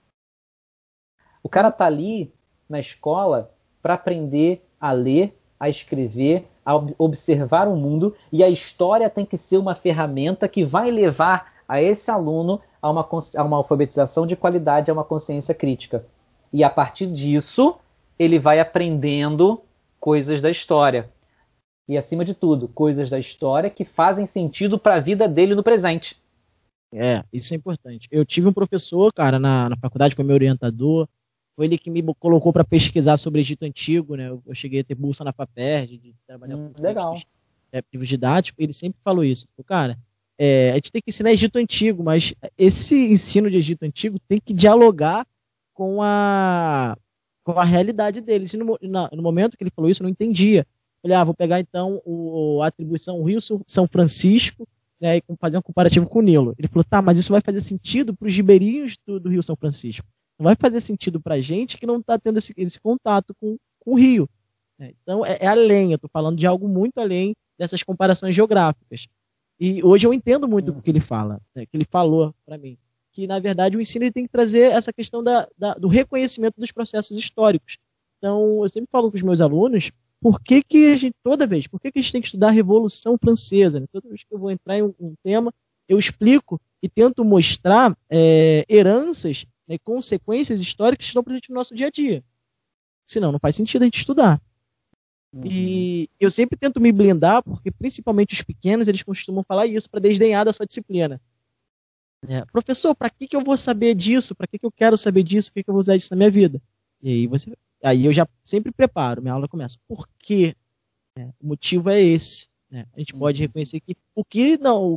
O cara está ali na escola para aprender a ler, a escrever, a observar o mundo, e a história tem que ser uma ferramenta que vai levar a esse aluno a uma alfabetização de qualidade, a uma consciência crítica. E a partir disso, ele vai aprendendo coisas da história. E, acima de tudo, coisas da história que fazem sentido para a vida dele no presente. Isso é importante. Eu tive um professor, cara, na faculdade, foi meu orientador, foi ele que me colocou para pesquisar sobre Egito Antigo, né? Eu cheguei a ter bolsa na FAPERJ, de trabalhar com Legal. livros didáticos, ele sempre falou isso. Cara, a gente tem que ensinar Egito Antigo, mas esse ensino de Egito Antigo tem que dialogar com a realidade deles. E no momento que ele falou isso, eu não entendia. Falei, vou pegar então a atribuição Rio São Francisco, né, e fazer um comparativo com o Nilo. Ele falou, tá, mas isso vai fazer sentido para os ribeirinhos do Rio São Francisco. Não vai fazer sentido para a gente que não está tendo esse contato com o rio. Então, além, eu estou falando de algo muito além dessas comparações geográficas. E hoje eu entendo muito o que ele fala, né, que ele falou para mim, que na verdade o ensino ele tem que trazer essa questão do reconhecimento dos processos históricos. Então, eu sempre falo com os meus alunos, por que a gente tem que estudar a Revolução Francesa? Né? Toda vez que eu vou entrar em um tema, eu explico e tento mostrar heranças, né, consequências históricas que estão presentes no nosso dia a dia. Senão, não faz sentido a gente estudar. E eu sempre tento me blindar, porque principalmente os pequenos, eles costumam falar isso para desdenhar da sua disciplina. Professor, para que eu vou saber disso? Para que eu quero saber disso? Para que eu vou usar isso na minha vida? E aí eu já sempre preparo, minha aula começa. Por quê? O motivo é esse. Né? A gente pode reconhecer que o que não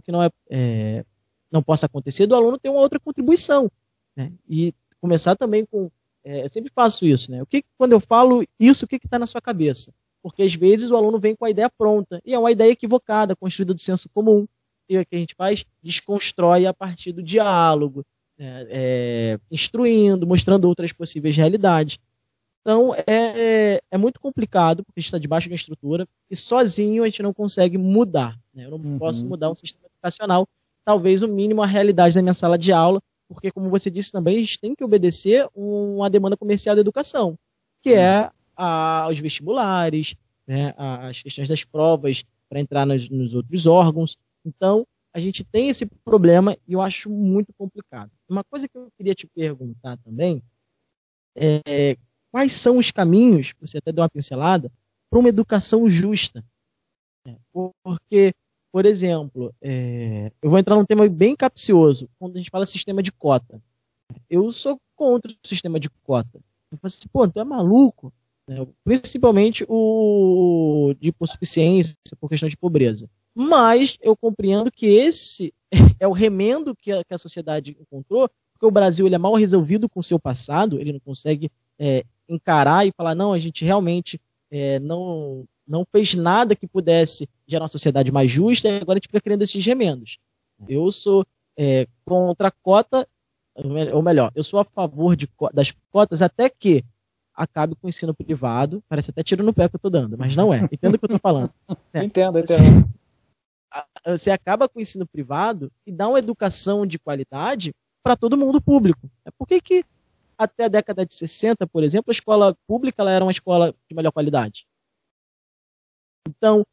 possa acontecer, do aluno ter uma outra contribuição. Né? E começar também com eu sempre faço isso, né? Quando eu falo isso, o que está na sua cabeça? Porque às vezes o aluno vem com a ideia pronta, e é uma ideia equivocada, construída do senso comum. E o que a gente faz? Desconstrói a partir do diálogo, né? Instruindo, mostrando outras possíveis realidades. Então, é muito complicado, porque a gente está debaixo de uma estrutura, e sozinho a gente não consegue mudar, né? Eu não posso mudar um sistema educacional, talvez o mínimo a realidade da minha sala de aula, porque, como você disse também, a gente tem que obedecer uma demanda comercial da educação, que é os vestibulares, né, as questões das provas para entrar nos outros órgãos. Então, a gente tem esse problema e eu acho muito complicado. Uma coisa que eu queria te perguntar também é quais são os caminhos, você até deu uma pincelada, para uma educação justa. Porque, por exemplo, eu vou entrar num tema bem capcioso, quando a gente fala sistema de cota. Eu sou contra o sistema de cota. Eu falo assim, pô, tu é maluco? Principalmente o de hipossuficiência, por questão de pobreza. Mas eu compreendo que esse é o remendo que a sociedade encontrou, porque o Brasil ele é mal resolvido com o seu passado, ele não consegue encarar e falar, não, a gente realmente não fez nada que pudesse gerar uma sociedade mais justa, e agora a gente fica querendo esses remendos. Eu sou contra a cota, ou melhor, eu sou a favor das cotas até que acabe com o ensino privado. Parece até tiro no pé que eu estou dando, mas não é. Entendo o que eu estou falando. Entendo. Você acaba com o ensino privado e dá uma educação de qualidade para todo mundo público. Por que até a década de 60, por exemplo, a escola pública ela era uma escola de melhor qualidade? Então,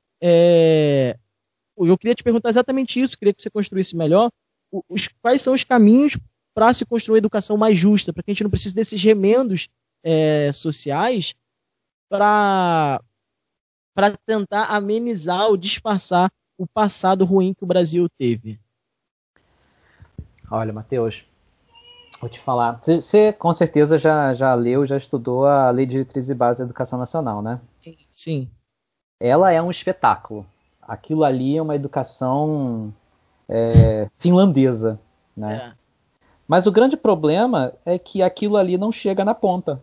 eu queria te perguntar exatamente isso, queria que você construísse melhor quais são os caminhos para se construir uma educação mais justa, para que a gente não precise desses remendos sociais para tentar amenizar ou disfarçar o passado ruim que o Brasil teve. Olha, Matheus, vou te falar. Você com certeza já leu, já estudou a Lei de Diretrizes e Bases da Educação Nacional, né? Sim. Ela é um espetáculo. Aquilo ali é uma educação finlandesa, né? Mas o grande problema é que aquilo ali não chega na ponta.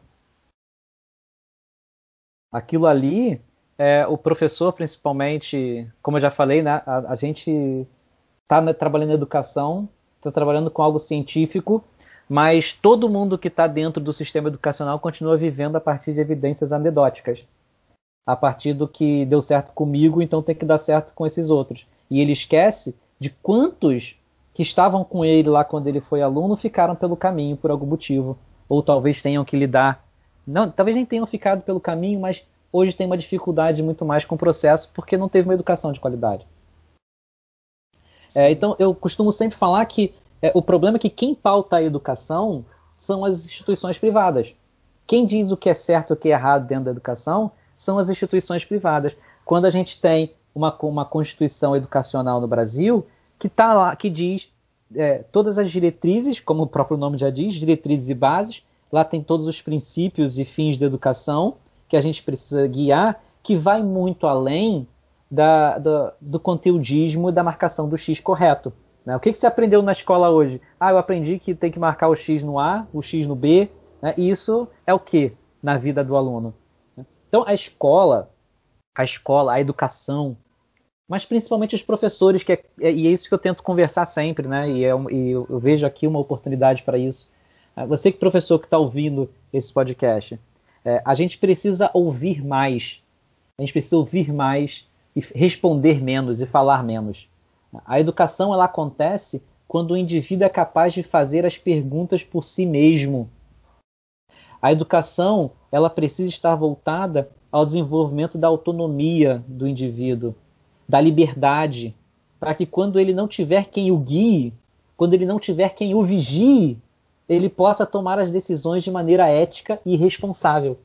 Aquilo ali, o professor principalmente, como eu já falei, né, a gente está trabalhando na educação, está trabalhando com algo científico, mas todo mundo que está dentro do sistema educacional continua vivendo a partir de evidências anedóticas. A partir do que deu certo comigo, então tem que dar certo com esses outros. E ele esquece de quantos que estavam com ele lá quando ele foi aluno ficaram pelo caminho por algum motivo. Ou talvez tenham que lidar. Não, talvez nem tenham ficado pelo caminho, mas hoje tem uma dificuldade muito mais com o processo porque não teve uma educação de qualidade. Então eu costumo sempre falar que o problema é que quem pauta a educação são as instituições privadas. Quem diz o que é certo e o que é errado dentro da educação são as instituições privadas. Quando a gente tem uma Constituição educacional no Brasil que tá lá, que diz todas as diretrizes, como o próprio nome já diz, diretrizes e bases, lá tem todos os princípios e fins da educação que a gente precisa guiar, que vai muito além do conteudismo e da marcação do X correto. Né? O que você aprendeu na escola hoje? Eu aprendi que tem que marcar o X no A, o X no B. Né? E isso é o que na vida do aluno? Então a escola, a educação, mas principalmente os professores, e é isso que eu tento conversar sempre, né? E eu vejo aqui uma oportunidade para isso. Você que professor que está ouvindo esse podcast, a gente precisa ouvir mais. A gente precisa ouvir mais e responder menos e falar menos. A educação ela acontece quando o indivíduo é capaz de fazer as perguntas por si mesmo. A educação ela precisa estar voltada ao desenvolvimento da autonomia do indivíduo, da liberdade, para que quando ele não tiver quem o guie, quando ele não tiver quem o vigie, ele possa tomar as decisões de maneira ética e responsável.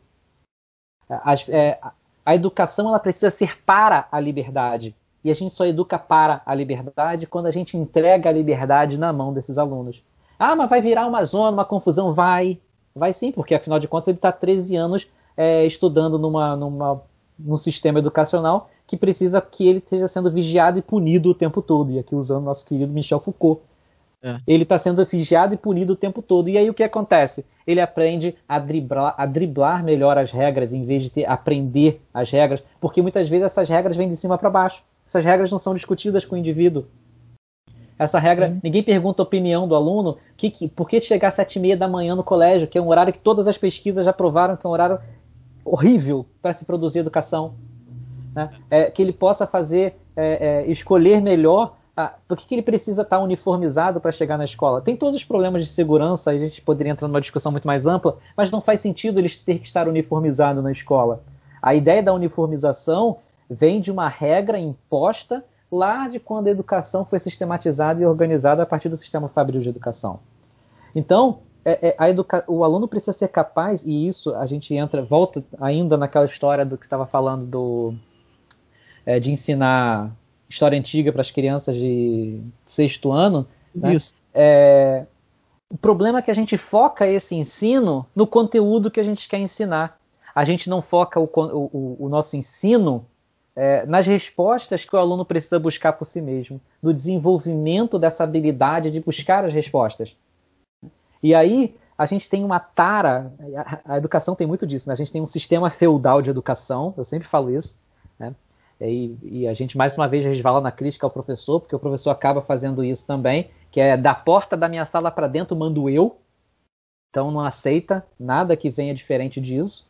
A educação ela precisa ser para a liberdade. E a gente só educa para a liberdade quando a gente entrega a liberdade na mão desses alunos. Mas vai virar uma zona, uma confusão? Vai sim, porque afinal de contas ele está 13 anos estudando num sistema educacional que precisa que ele esteja sendo vigiado e punido o tempo todo. E aqui usando nosso querido Michel Foucault. Ele está sendo vigiado e punido o tempo todo. E aí o que acontece? Ele aprende a driblar melhor as regras, em vez de aprender as regras, porque muitas vezes essas regras vêm de cima para baixo. Essas regras não são discutidas com o indivíduo. Essa regra, ninguém pergunta a opinião do aluno, por que chegar às 7h30 da manhã no colégio, que é um horário que todas as pesquisas já provaram que é um horário horrível para se produzir educação. Né? Que ele possa escolher melhor por que ele precisa estar uniformizado para chegar na escola. Tem todos os problemas de segurança, a gente poderia entrar numa discussão muito mais ampla, mas não faz sentido ele ter que estar uniformizado na escola. A ideia da uniformização vem de uma regra imposta lá de quando a educação foi sistematizada e organizada a partir do sistema fabril de educação. Então, o aluno precisa ser capaz, e isso a gente volta ainda naquela história do que estava falando de ensinar história antiga para as crianças de 6º ano. Isso. Né? O problema é que a gente foca esse ensino no conteúdo que a gente quer ensinar. A gente não foca o nosso ensino nas respostas que o aluno precisa buscar por si mesmo, no desenvolvimento dessa habilidade de buscar as respostas. E aí a gente tem uma tara, a educação tem muito disso, né? A gente tem um sistema feudal de educação, eu sempre falo isso, né? E a gente mais uma vez resvala na crítica ao professor, porque o professor acaba fazendo isso também, que é da porta da minha sala para dentro mando eu, então não aceita nada que venha diferente disso.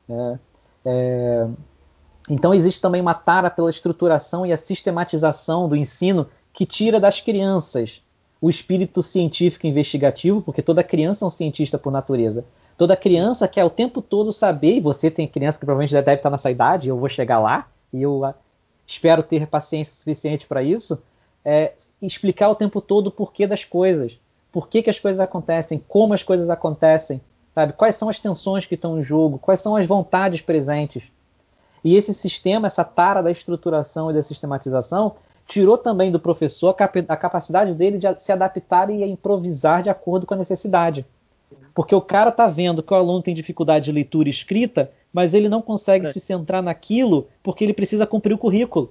Então existe também uma tara pela estruturação e a sistematização do ensino que tira das crianças o espírito científico investigativo, porque toda criança é um cientista por natureza. Toda criança quer o tempo todo saber, e você tem criança que provavelmente já deve estar nessa idade, eu vou chegar lá, e eu espero ter paciência suficiente para isso, explicar o tempo todo o porquê das coisas, por que as coisas acontecem, como as coisas acontecem, sabe? Quais são as tensões que estão em jogo, quais são as vontades presentes. E esse sistema, essa tara da estruturação e da sistematização, tirou também do professor a capacidade dele de se adaptar e improvisar de acordo com a necessidade. Porque o cara está vendo que o aluno tem dificuldade de leitura e escrita, mas ele não consegue se centrar naquilo porque ele precisa cumprir o currículo.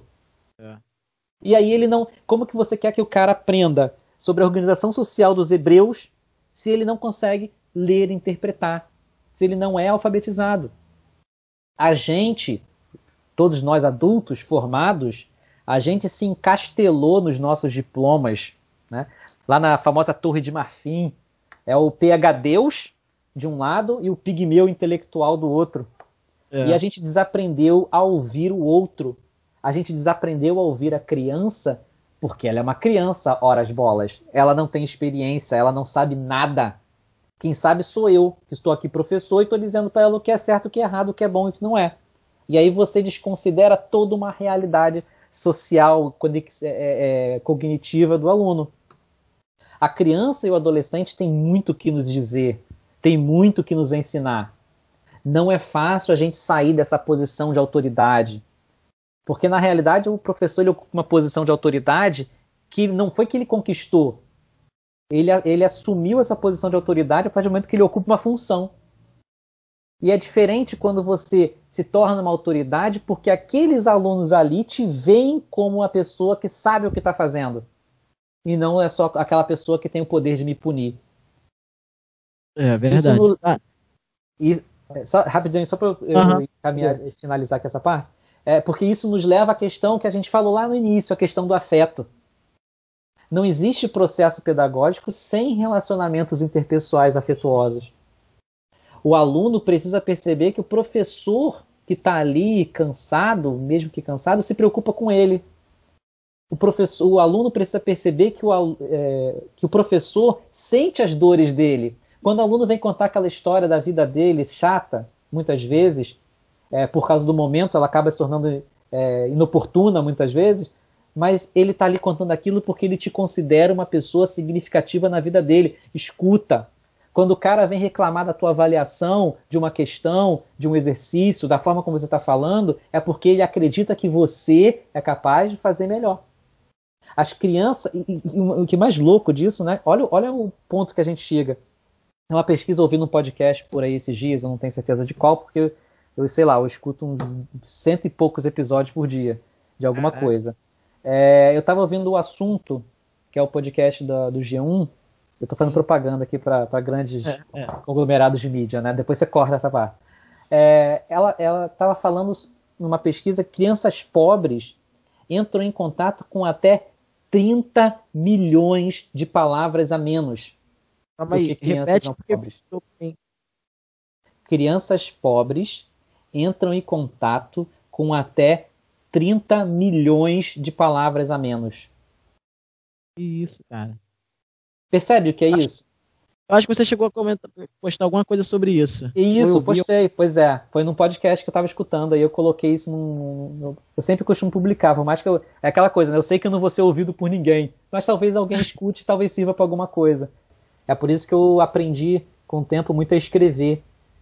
E aí ele não... Como que você quer que o cara aprenda sobre a organização social dos hebreus se ele não consegue ler e interpretar? Se ele não é alfabetizado? A gente, todos nós adultos formados, a gente se encastelou nos nossos diplomas, né? Lá na famosa Torre de Marfim, é o PhDeus de um lado e o pigmeu intelectual do outro. E a gente desaprendeu a ouvir o outro. A gente desaprendeu a ouvir a criança, porque ela é uma criança, ora as bolas. Ela não tem experiência, ela não sabe nada. Quem sabe sou eu, que estou aqui professor e estou dizendo para ela o que é certo, o que é errado, o que é bom e o que não é. E aí você desconsidera toda uma realidade social, cognitiva do aluno. A criança e o adolescente têm muito o que nos dizer, têm muito o que nos ensinar. Não é fácil a gente sair dessa posição de autoridade, porque na realidade o professor ele ocupa uma posição de autoridade que não foi que ele conquistou, ele assumiu essa posição de autoridade a partir do momento que ele ocupa uma função. E é diferente quando você se torna uma autoridade porque aqueles alunos ali te veem como uma pessoa que sabe o que está fazendo. E não é só aquela pessoa que tem o poder de me punir. É verdade. Rapidinho, só para eu encaminhar e finalizar aqui essa parte. Porque isso nos leva à questão que a gente falou lá no início, a questão do afeto. Não existe processo pedagógico sem relacionamentos interpessoais afetuosos. O aluno precisa perceber que o professor que está ali cansado, mesmo que cansado, se preocupa com ele. O aluno precisa perceber que o professor sente as dores dele. Quando o aluno vem contar aquela história da vida dele, chata, muitas vezes, por causa do momento, ela acaba se tornando inoportuna muitas vezes, mas ele está ali contando aquilo porque ele te considera uma pessoa significativa na vida dele. Escuta. Quando o cara vem reclamar da tua avaliação de uma questão, de um exercício, da forma como você está falando, é porque ele acredita que você é capaz de fazer melhor. As crianças, e o que é mais louco disso, né? Olha o ponto que a gente chega. É uma pesquisa, ouvindo um podcast por aí esses dias, eu não tenho certeza de qual, porque eu escuto 100 e poucos episódios por dia de alguma coisa. Eu estava ouvindo o assunto que é o podcast do G1. Eu estou fazendo propaganda aqui para grandes conglomerados de mídia, né? Depois você corta essa parte. Ela estava falando numa pesquisa que crianças pobres entram em contato com até 30 milhões de palavras a menos Calma do aí, que crianças repete não porque pobres. bem. Crianças pobres entram em contato com até 30 milhões de palavras a menos. Que isso, cara. Percebe o que é isso? Eu acho que você chegou a postar alguma coisa sobre isso. E Ou isso, eu vi, postei, pois é. Foi num podcast que eu estava escutando, aí eu coloquei isso eu sempre costumo publicar, por mais que é aquela coisa, né? Eu sei que eu não vou ser ouvido por ninguém, mas talvez alguém escute, talvez sirva para alguma coisa. É por isso que eu aprendi com o tempo muito a escrever.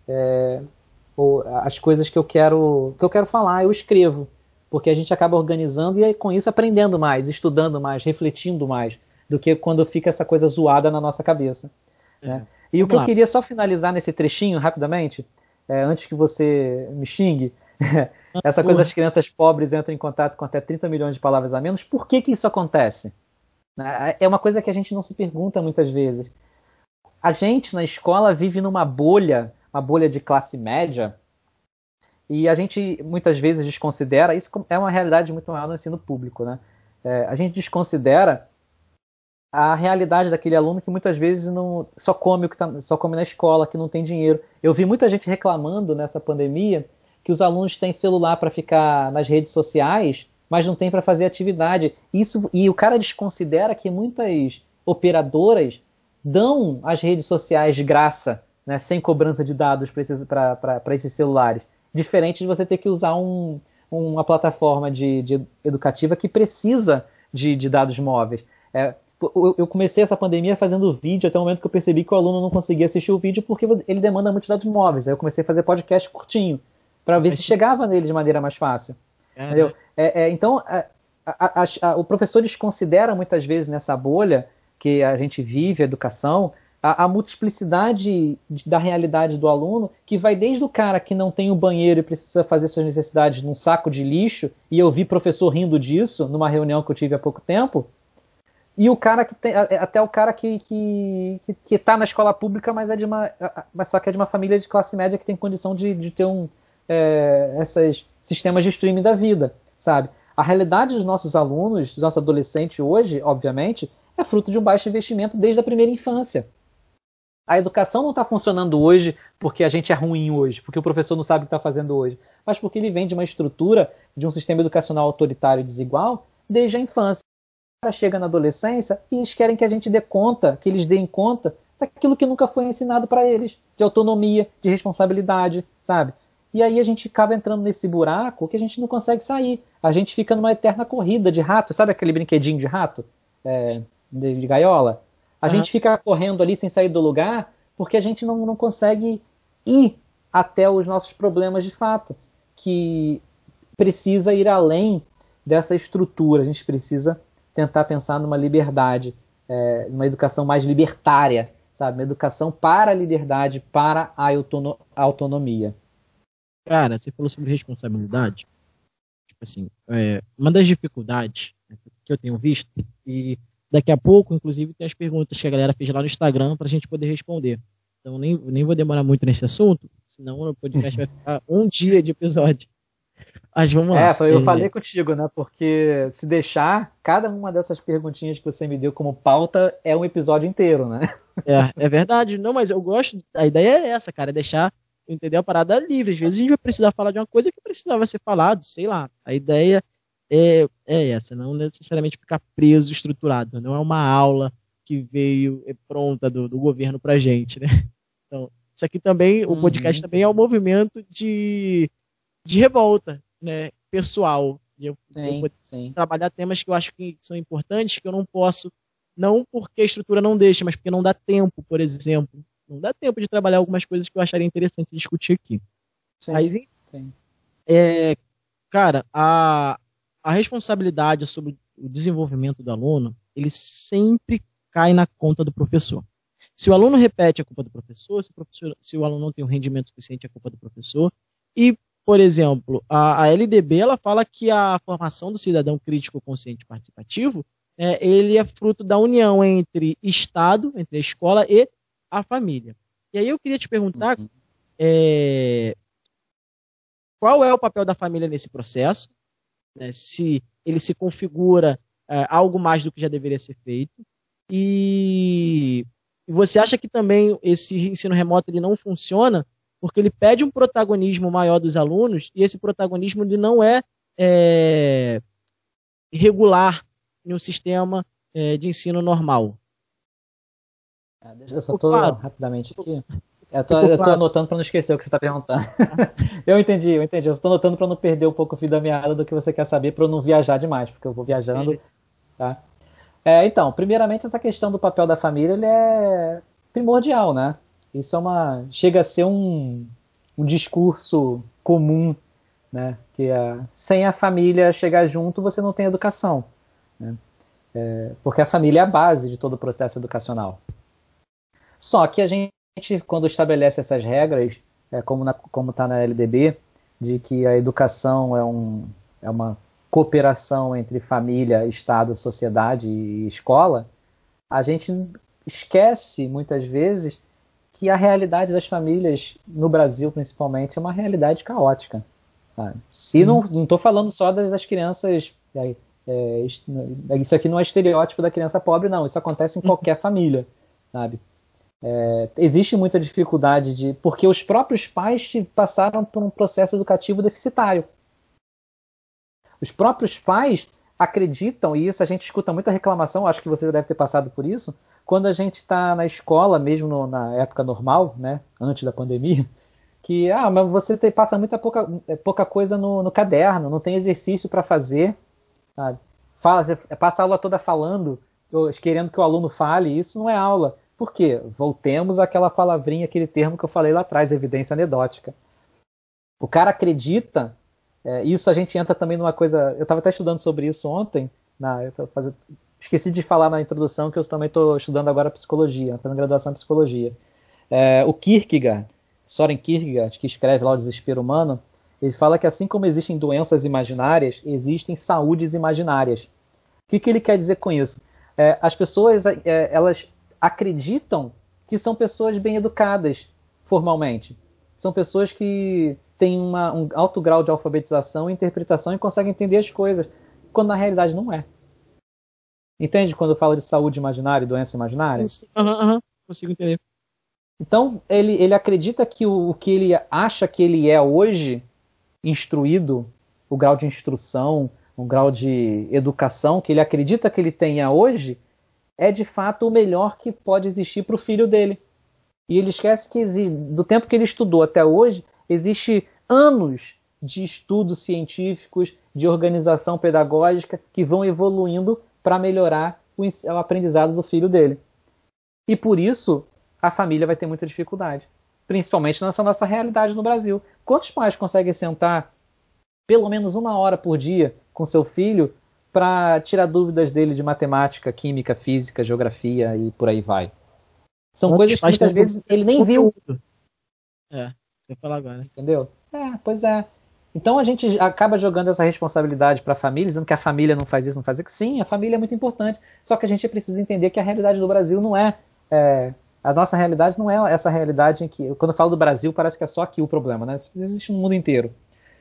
As coisas que eu quero falar, eu escrevo. Porque a gente acaba organizando e com isso aprendendo mais, estudando mais, refletindo mais, do que quando fica essa coisa zoada na nossa cabeça. Né? E o que eu queria só finalizar nesse trechinho, rapidamente, antes que você me xingue, essa coisa das crianças pobres entram em contato com até 30 milhões de palavras a menos, por que isso acontece? É uma coisa que a gente não se pergunta muitas vezes. A gente, na escola, vive numa bolha, uma bolha de classe média, e a gente muitas vezes desconsidera, isso é uma realidade muito maior no ensino público, né? A gente desconsidera a realidade daquele aluno que muitas vezes não só come só come na escola, que não tem dinheiro. Eu vi muita gente reclamando nessa pandemia que os alunos têm celular para ficar nas redes sociais, mas não tem para fazer atividade. E o cara desconsidera que muitas operadoras dão as redes sociais de graça, né, sem cobrança de dados para esses celulares. Diferente de você ter que usar uma plataforma de educativa que precisa de dados móveis. Eu comecei essa pandemia fazendo vídeo até o momento que eu percebi que o aluno não conseguia assistir o vídeo porque ele demanda muitos dados móveis. Aí eu comecei a fazer podcast curtinho para ver se chegava nele de maneira mais fácil. Entendeu? Então, o professor desconsidera muitas vezes nessa bolha que a gente vive, a educação, a multiplicidade da realidade do aluno, que vai desde o cara que não tem um banheiro e precisa fazer suas necessidades num saco de lixo, e eu vi professor rindo disso numa reunião que eu tive há pouco tempo, e o cara que tem, até o cara que está na escola pública, mas mas só que é de uma família de classe média que tem condição de ter esses sistemas de streaming da vida, sabe? A realidade dos nossos alunos, dos nossos adolescentes hoje, obviamente, é fruto de um baixo investimento desde a primeira infância. A educação não está funcionando hoje porque a gente é ruim hoje, porque o professor não sabe o que está fazendo hoje, mas porque ele vem de uma estrutura, de um sistema educacional autoritário e desigual desde a infância. Chega na adolescência e eles querem que a gente dê conta, que eles deem conta daquilo que nunca foi ensinado para eles, de autonomia, de responsabilidade, sabe? E aí a gente acaba entrando nesse buraco que a gente não consegue sair. A gente fica numa eterna corrida de rato, sabe aquele brinquedinho de rato? De gaiola? A gente fica correndo ali sem sair do lugar porque a gente não consegue ir até os nossos problemas de fato, que precisa ir além dessa estrutura. A gente precisa tentar pensar numa liberdade, numa educação mais libertária, sabe? Uma educação para a liberdade, para a autonomia. Cara, você falou sobre responsabilidade. Tipo assim, uma das dificuldades que eu tenho visto, e daqui a pouco, inclusive, tem as perguntas que a galera fez lá no Instagram para a gente poder responder. Então, nem vou demorar muito nesse assunto, senão o podcast vai ficar um dia de episódio. Mas vamos lá. Eu falei contigo, né? Porque se deixar, cada uma dessas perguntinhas que você me deu como pauta é um episódio inteiro, né? É verdade. Não, mas eu gosto. A ideia é essa, cara, é deixar, entendeu, a parada livre. Às vezes a gente vai precisar falar de uma coisa que precisava ser falado, sei lá. A ideia é essa, não necessariamente ficar preso, estruturado. Não é uma aula que veio pronta do governo pra gente, né? Então, isso aqui também, o podcast também é um movimento de revolta, né, pessoal. Eu Sim. trabalhar temas que eu acho que são importantes, que eu não posso, não porque a estrutura não deixa, mas porque não dá tempo, por exemplo. Não dá tempo de trabalhar algumas coisas que eu acharia interessante discutir aqui. Sim. Cara, a responsabilidade sobre o desenvolvimento do aluno, ele sempre cai na conta do professor. Se o aluno repete, é culpa do professor. Se o aluno não tem um rendimento suficiente, é culpa do professor. E, por exemplo, a LDB ela fala que a formação do cidadão crítico, consciente e participativo ele é fruto da união entre Estado, entre a escola e a família. E aí eu queria te perguntar é, qual é o papel da família nesse processo, né, se ele se configura algo mais do que já deveria ser feito, e você acha que também esse ensino remoto ele não funciona porque ele pede um protagonismo maior dos alunos e esse protagonismo ele não é regular em um sistema de ensino normal? Eu só Ficou estou claro? rapidamente aqui. Eu tô, Ficou eu tô claro? anotando para não esquecer o que você está perguntando. Eu entendi. Eu estou anotando para não perder um pouco o fio da meada do que você quer saber, para eu não viajar demais, porque eu vou viajando, tá? Então, primeiramente essa questão do papel da família ele é primordial, né? Isso chega a ser um discurso comum, né? Que sem a família chegar junto você não tem educação, né? Porque a família é a base de todo o processo educacional. Só que a gente, quando estabelece essas regras, como está na LDB, de que a educação é uma cooperação entre família, Estado, sociedade e escola, a gente esquece muitas vezes que a realidade das famílias, no Brasil principalmente, é uma realidade caótica. Sabe? E não estou falando só das crianças. Isso aqui não é estereótipo da criança pobre, não. Isso acontece em qualquer família. Sabe? Existe muita dificuldade porque os próprios pais passaram por um processo educativo deficitário. Os próprios pais acreditam, e isso a gente escuta muita reclamação, acho que você já deve ter passado por isso, quando a gente está na escola, mesmo na época normal, né, antes da pandemia, que mas você passa pouca coisa no caderno, não tem exercício para fazer, sabe? Você passa a aula toda falando, querendo que o aluno fale, isso não é aula. Por quê? Voltemos àquela palavrinha, aquele termo que eu falei lá atrás, evidência anedótica. O cara acredita, isso a gente entra também numa coisa, eu estava até estudando sobre isso ontem, esqueci de falar na introdução que eu também estou estudando agora psicologia, estou na graduação em psicologia. O Kierkegaard, Soren Kierkegaard, que escreve lá O Desespero Humano, ele fala que assim como existem doenças imaginárias, existem saúdes imaginárias. O que ele quer dizer com isso? As pessoas elas acreditam que são pessoas bem educadas formalmente. São pessoas que têm um alto grau de alfabetização e interpretação e conseguem entender as coisas, quando na realidade não é. Entende quando eu falo de saúde imaginária e doença imaginária? Consigo entender. Então, ele acredita que o que ele acha que ele é hoje, instruído, o grau de instrução, o grau de educação que ele acredita que ele tenha hoje, é de fato o melhor que pode existir para o filho dele. E ele esquece que do tempo que ele estudou até hoje, existe anos de estudos científicos, de organização pedagógica que vão evoluindo para melhorar o aprendizado do filho dele. E por isso a família vai ter muita dificuldade, principalmente nessa nossa realidade no Brasil. Quantos pais conseguem sentar pelo menos 1 hora por dia com seu filho para tirar dúvidas dele de matemática, química, física, geografia e por aí vai? São Quantos coisas que pais têm muitas vezes ele esse nem viu. conteúdo? Você fala agora. Entendeu? Pois é. Então a gente acaba jogando essa responsabilidade para a família, dizendo que a família não faz isso, não faz aquilo. Sim, a família é muito importante. Só que a gente precisa entender que a realidade do Brasil não a nossa realidade não é essa realidade em que, quando eu falo do Brasil, parece que é só aqui o problema, né? Isso existe no mundo inteiro.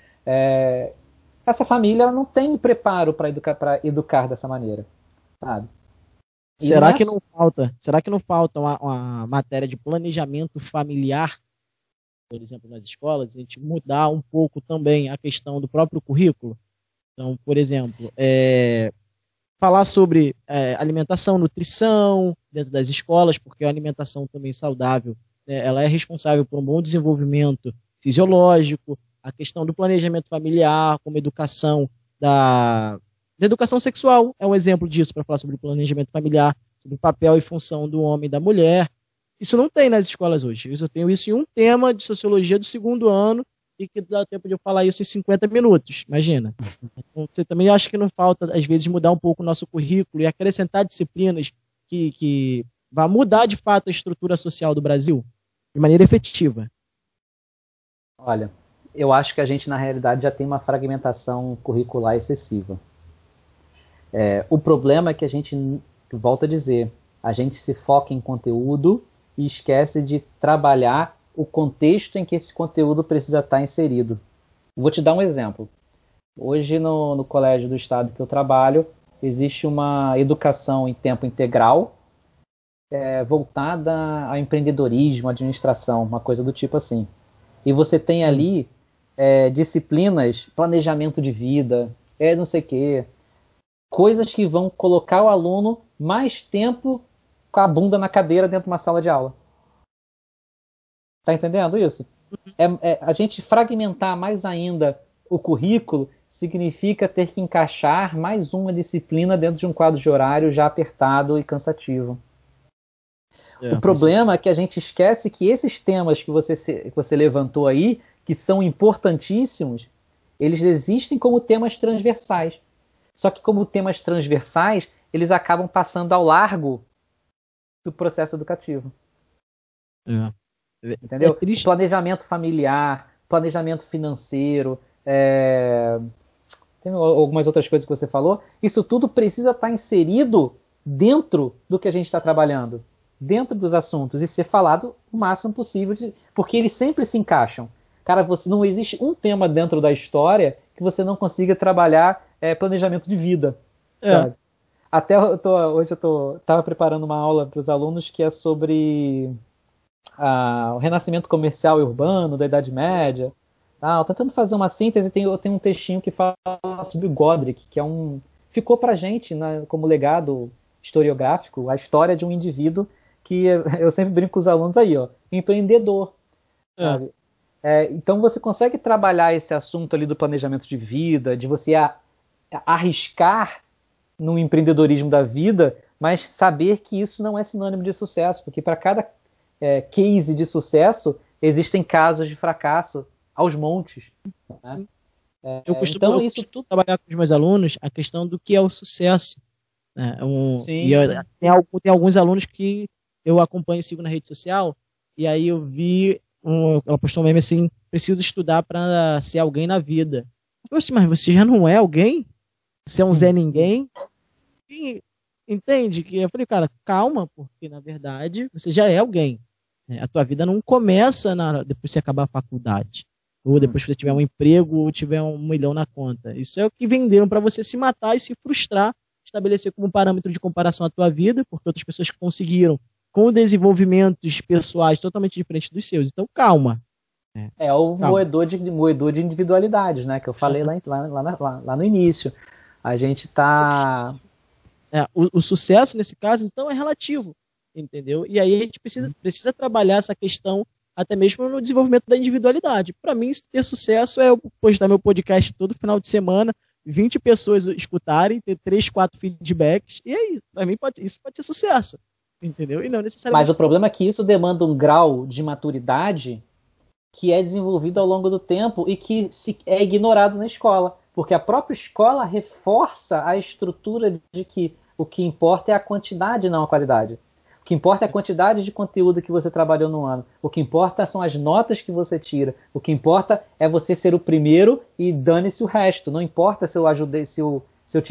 Essa família ela não tem preparo para educar dessa maneira, sabe? E não Será é. que não falta? Será que não falta uma matéria de planejamento familiar, por exemplo, nas escolas, a gente mudar um pouco também a questão do próprio currículo? Então, por exemplo, falar sobre alimentação, nutrição dentro das escolas, porque a alimentação também saudável, né, ela é responsável por um bom desenvolvimento fisiológico, a questão do planejamento familiar, como educação da educação sexual é um exemplo disso, para falar sobre o planejamento familiar, sobre o papel e função do homem e da mulher. Isso não tem nas escolas hoje. Eu tenho isso em um tema de sociologia do segundo ano e que dá tempo de eu falar isso em 50 minutos, imagina. Você também acha que não falta, às vezes, mudar um pouco o nosso currículo e acrescentar disciplinas que vá mudar, de fato, a estrutura social do Brasil de maneira efetiva? Olha, eu acho que a gente, na realidade, já tem uma fragmentação curricular excessiva. O problema é que a gente, volta a dizer, a gente se foca em conteúdo e esquece de trabalhar o contexto em que esse conteúdo precisa estar inserido. Vou te dar um exemplo. Hoje, no colégio do estado que eu trabalho, existe uma educação em tempo integral voltada ao empreendedorismo, administração, uma coisa do tipo assim. E você tem Sim. ali disciplinas, planejamento de vida, não sei o quê, coisas que vão colocar o aluno mais tempo com a bunda na cadeira dentro de uma sala de aula. Tá entendendo isso? A gente fragmentar mais ainda o currículo significa ter que encaixar mais uma disciplina dentro de um quadro de horário já apertado e cansativo. O problema é que a gente esquece que esses temas que você levantou aí, que são importantíssimos, eles existem como temas transversais. Só que como temas transversais, eles acabam passando ao largo do processo educativo. Entendeu? Triste. Planejamento familiar, planejamento financeiro, tem algumas outras coisas que você falou. Isso tudo precisa estar inserido dentro do que a gente está trabalhando, dentro dos assuntos, e ser falado o máximo possível, porque eles sempre se encaixam. Cara, não existe um tema dentro da história que você não consiga trabalhar planejamento de vida. Sabe? Até hoje eu estava preparando uma aula para os alunos que é sobre o renascimento comercial e urbano da Idade Média. Tentando fazer uma síntese, eu tenho um textinho que fala sobre o Godric, que ficou pra gente como legado historiográfico a história de um indivíduo que eu sempre brinco com os alunos aí, empreendedor. Sabe? Então você consegue trabalhar esse assunto ali do planejamento de vida, de você arriscar no empreendedorismo da vida, mas saber que isso não é sinônimo de sucesso, porque para cada case de sucesso existem casos de fracasso aos montes. Né? Eu costumo trabalhar com os meus alunos a questão do que é o sucesso. Né? Tem alguns alunos que eu acompanho e sigo na rede social, e aí eu vi, ela postou um meme assim, preciso estudar para ser alguém na vida. Eu falei assim, mas você já não é alguém? Você é um Zé Ninguém? E, entende? Eu falei, cara, calma, porque na verdade você já é alguém. A tua vida não começa depois que você acabar a faculdade. Ou depois que você tiver um emprego ou tiver 1 milhão na conta. Isso é o que venderam para você se matar e se frustrar, estabelecer como parâmetro de comparação a tua vida, porque outras pessoas conseguiram com desenvolvimentos pessoais totalmente diferentes dos seus. Então, calma. O moedor de individualidades, né? Que eu falei lá no início. A gente está... O sucesso, nesse caso, então, é relativo. Entendeu? E aí a gente precisa trabalhar essa questão até mesmo no desenvolvimento da individualidade. Para mim, ter sucesso é eu postar meu podcast todo final de semana, 20 pessoas escutarem, ter 3, 4 feedbacks, e aí, para mim, isso pode ser sucesso. Entendeu? E não necessariamente... Mas o problema é que isso demanda um grau de maturidade que é desenvolvido ao longo do tempo e que é ignorado na escola. Porque a própria escola reforça a estrutura de que o que importa é a quantidade, não a qualidade. O que importa é a quantidade de conteúdo que você trabalhou no ano. O que importa são as notas que você tira. O que importa é você ser o primeiro e dane-se o resto. Não importa se eu ajudei, se eu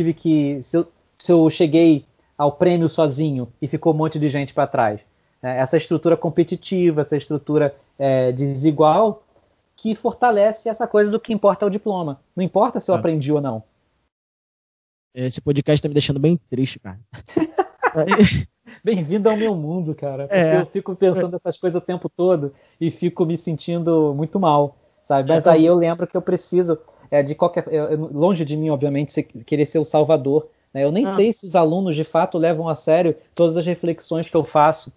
cheguei ao prêmio sozinho e ficou um monte de gente para trás. Essa estrutura competitiva, essa estrutura desigual, que fortalece essa coisa do que importa é o diploma. Não importa se eu aprendi ou não. Esse podcast está me deixando bem triste, cara. Bem-vindo ao meu mundo, cara. Porque eu fico pensando essas coisas o tempo todo e fico me sentindo muito mal, sabe? Mas aí eu lembro que eu preciso longe de mim, obviamente, querer ser o salvador. Né? Eu nem sei se os alunos, de fato, levam a sério todas as reflexões que eu faço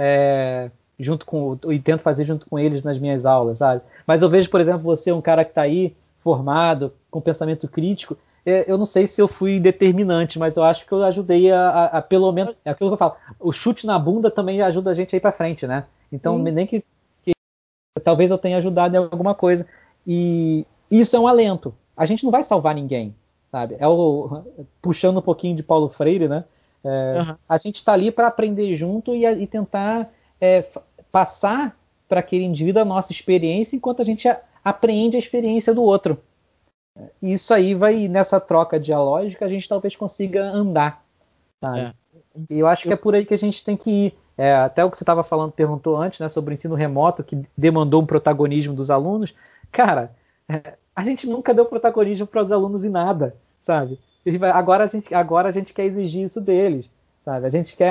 e tento fazer junto com eles nas minhas aulas, sabe? Mas eu vejo, por exemplo, você, um cara que está aí, formado, com pensamento crítico. Eu não sei se eu fui determinante, mas eu acho que eu ajudei a pelo menos... É aquilo que eu falo. O chute na bunda também ajuda a gente a ir pra frente, né? Então, nem que talvez eu tenha ajudado em alguma coisa. E isso é um alento. A gente não vai salvar ninguém, sabe? Puxando um pouquinho de Paulo Freire, né? A gente está ali para aprender junto e tentar passar para aquele indivíduo a nossa experiência enquanto a gente aprende a experiência do outro. E isso aí vai, nessa troca dialógica, a gente talvez consiga andar, sabe? É. E eu acho que é por aí que a gente tem que ir. Até o que você estava falando, perguntou antes, né, sobre o ensino remoto, que demandou um protagonismo dos alunos. Cara, a gente nunca deu protagonismo para os alunos em nada, sabe? Agora a gente quer exigir isso deles, sabe?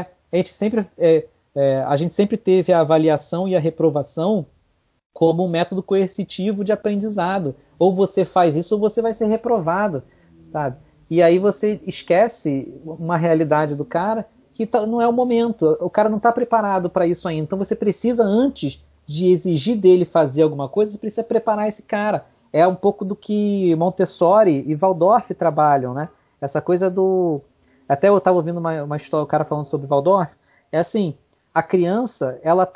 A gente sempre teve a avaliação e a reprovação como um método coercitivo de aprendizado. Ou você faz isso ou você vai ser reprovado, sabe? E aí você esquece uma realidade do cara que não é o momento. O cara não está preparado para isso ainda. Então você precisa, antes de exigir dele fazer alguma coisa, você precisa preparar esse cara. É um pouco do que Montessori e Waldorf trabalham, né? Essa coisa do... Até eu estava ouvindo uma história, o cara falando sobre Waldorf. É assim, a criança, ela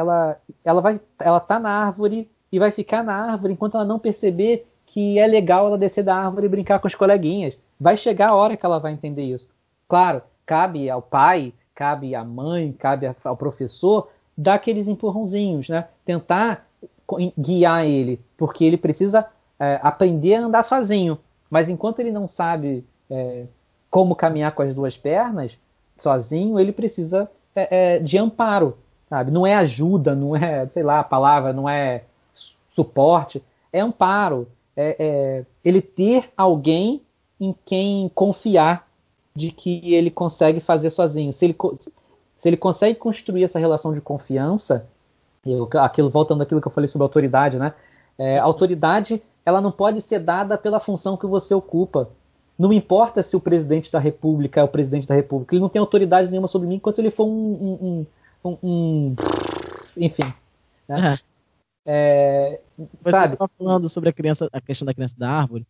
tá na árvore e vai ficar na árvore enquanto ela não perceber que é legal ela descer da árvore e brincar com os coleguinhas. Vai chegar a hora que ela vai entender isso. Claro, cabe ao pai, cabe à mãe, cabe ao professor dar aqueles empurrãozinhos, né? Tentar guiar ele, porque ele precisa aprender a andar sozinho. Mas enquanto ele não sabe como caminhar com as duas pernas, sozinho, ele precisa de amparo, sabe? Não é ajuda, não é, sei lá, a palavra, não é suporte, é amparo. Ele ter alguém em quem confiar de que ele consegue fazer sozinho. Se ele consegue construir essa relação de confiança, voltando àquilo que eu falei sobre autoridade, né? A autoridade, ela não pode ser dada pela função que você ocupa. Não importa se o presidente da República é o presidente da República, ele não tem autoridade nenhuma sobre mim enquanto ele for enfim, né? Você Sabe? estava falando sobre a questão da criança da árvore.